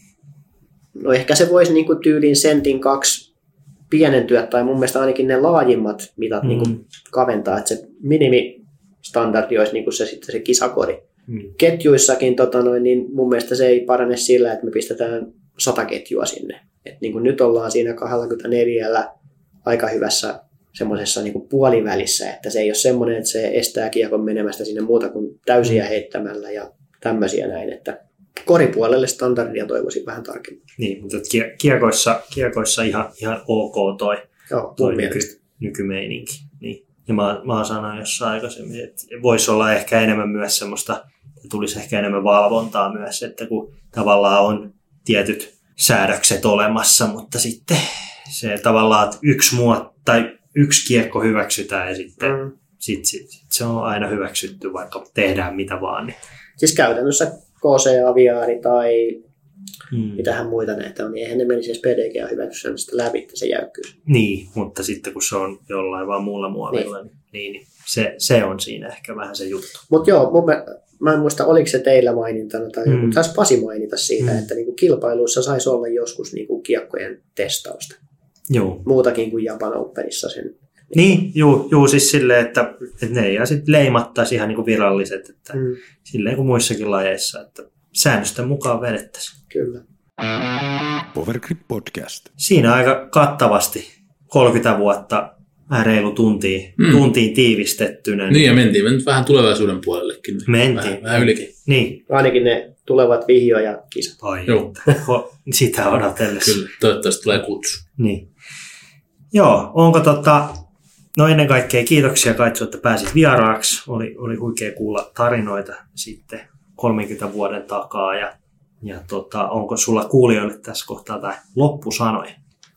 no ehkä se voisi niin kuin tyyliin sentin kaksi pienentyä, tai mun mielestä ainakin ne laajimmat mitat mm. niin kuin kaventaa, että se minimistandardi olisi niin kuin se, sitten se kisakori. Mm. Ketjuissakin tota noin, niin mun mielestä se ei parane sillä, että me pistetään sata ketjua sinne. Et niin kuin nyt ollaan siinä kaksikymmentäneljä aika hyvässä semmoisessa niin kuin puolivälissä, että se ei ole semmoinen, että se estää kiekon menemästä sinne muuta kuin täysiä heittämällä ja tämmöisiä näin, että koripuolelle standardia toivoisin vähän tarkemmin. Niin, mutta kiekoissa, kiekoissa ihan, ihan ok toi, Joo, toi nyky, nykymeininki. Niin. Ja mä, mä sanoin jossain aikaisemmin, että voisi olla ehkä enemmän myös semmoista, tulisi ehkä enemmän valvontaa myös, että kun tavallaan on tietyt säädökset olemassa, mutta sitten se tavallaan, että yksi muot, tai yksi kiekko hyväksytään ja sitten mm. sit, sit, sit se on aina hyväksytty, vaikka tehdään mitä vaan. Niin. Siis käytännössä K C-aviaari tai hmm. mitähän muita näitä on, niin eihän ne menisi edes P D G hyväksyä sitä läpi, se jäykkyys. Niin, mutta sitten kun se on jollain vaan muulla muovilla, niin, niin, niin se, se on siinä ehkä vähän se juttu. Mutta joo, mun mä, mä en muista, oliko se teillä mainintana tai joku, hmm. taisi Pasi mainita siitä, hmm. että niinku kilpailuissa saisi olla joskus niinku kiekkojen testausta. Joo. Muutakin kuin Japan Openissa sen. Niin, juu, juu siis silleen, että, että ne ja sitten leimattaisi ihan niin kuin viralliset, että mm. silleen kuin muissakin lajeissa, että säännösten mukaan vedettäisiin. Kyllä. Powergrip Podcast. Siinä aika kattavasti kolmekymmentä vuotta, vähän reilu tuntiin, mm. tuntiin tiivistettynä. Niin ja mentiin me nyt vähän tulevaisuuden puolellekin. Mentiin. Vähän, vähän ylikin. Niin. Ainakin ne tulevat vihjo ja kisat. Ai, sitä odotellessa. Kyllä, toivottavasti tulee kutsu. Niin. Joo, onko tota... No ennen kaikkea kiitoksia Kaitsu, että pääsit vieraaksi. Oli, oli huikea kuulla tarinoita sitten kolmenkymmenen vuoden takaa. Ja, ja tota, onko sulla kuulijoille tässä kohtaa tai loppusanoja?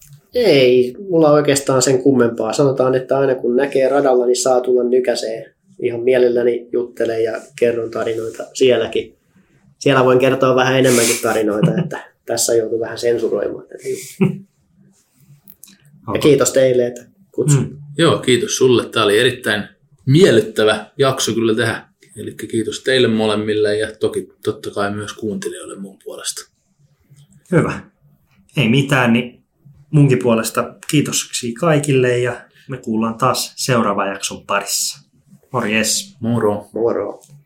Ei, mulla on oikeastaan sen kummempaa. Sanotaan, että aina kun näkee radalla, niin saa tulla nykäseen. Ihan mielelläni juttelen ja kerron tarinoita sielläkin. Siellä voin kertoa vähän enemmänkin tarinoita, että tässä joutuu vähän sensuroimaan. Ja kiitos teille, että kutsun. Mm. Joo, kiitos sulle. Tämä oli erittäin miellyttävä jakso kyllä tehdä. Eli kiitos teille molemmille ja toki totta kai myös kuuntelijoille mun puolesta. Hyvä. Ei mitään, niin munkin puolesta kiitoksia kaikille ja me kuullaan taas seuraavan jakson parissa. Morjes. Moro. Moro.